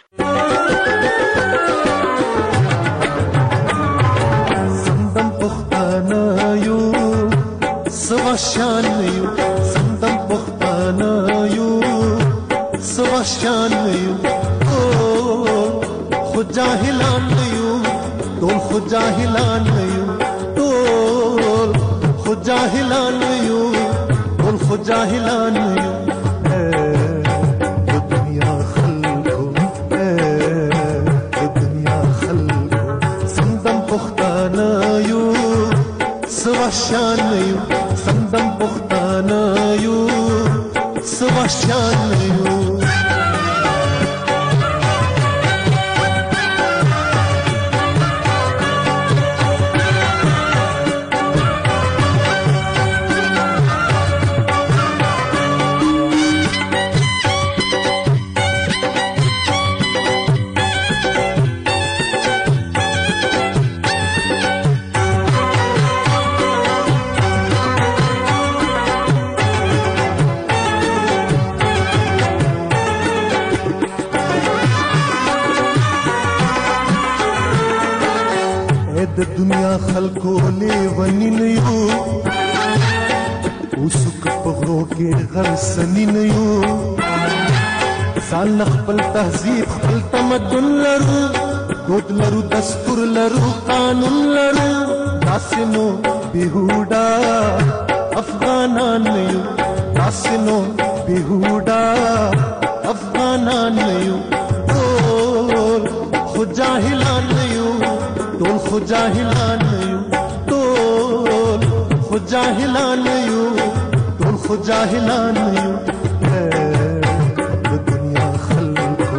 سواشان یو سندم پختانه یو سواشان یو خود جاهلان یو ټول خود جاهلان یو ټول خود جاهلان یو ټول خود جاهلان یو د دنیا خلکو سندم پختانه یو سواشان یو سندم پختانه یو سواشان یو د دنیا خلکو لیونی نه یو اوسک په غرو کې غرسنی نه یو ځان خپل تهذیب خپل تمدن لرو دود لرو دستور لرو قانون لرو داسنو بیهودا افغانان یو داسنو بیهودا افغانان یو ټول خو جاهلان یو ټول خو جاهلان یو ټول خو جاهلان یو ټول خو جاهلان یو د دنیا خلکو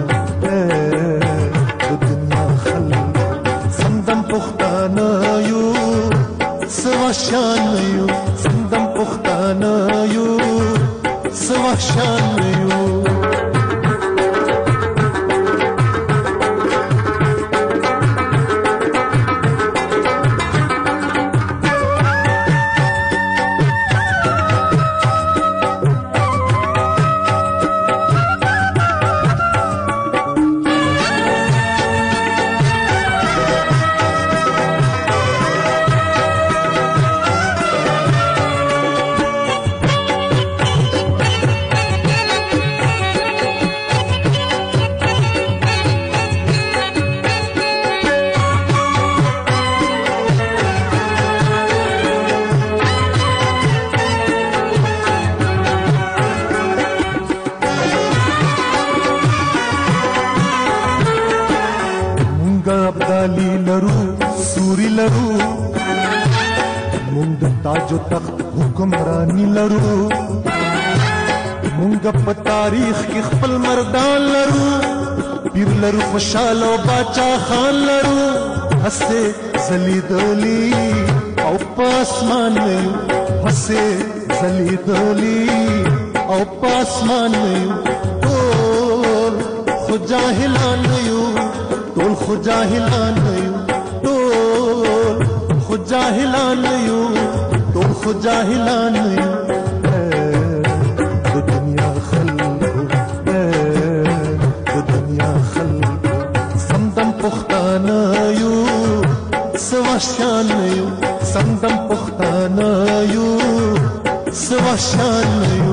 سندم پختانه یو سواشان یو سندم پختانه یو سواشان یو کالی لرو سوري لرو مونږ د تاج او تخت حکمرانی لرو مونږ په تاریخ کې خپل مردان لرو پیر لرو خوشاله او باچا خان لرو هسه زلیدلی او پاسمان یو هسه زلیدلی او پاسمان یو ټول خو جاهلان یو ټول خو جاهلان یو ټول خو جاهلان یو ټول خو جاهلان یو د دنیا خلکو د دنیا خلکو سمدم پښتانه یو سواشان یو سمدم پښتانه یو سواشان یو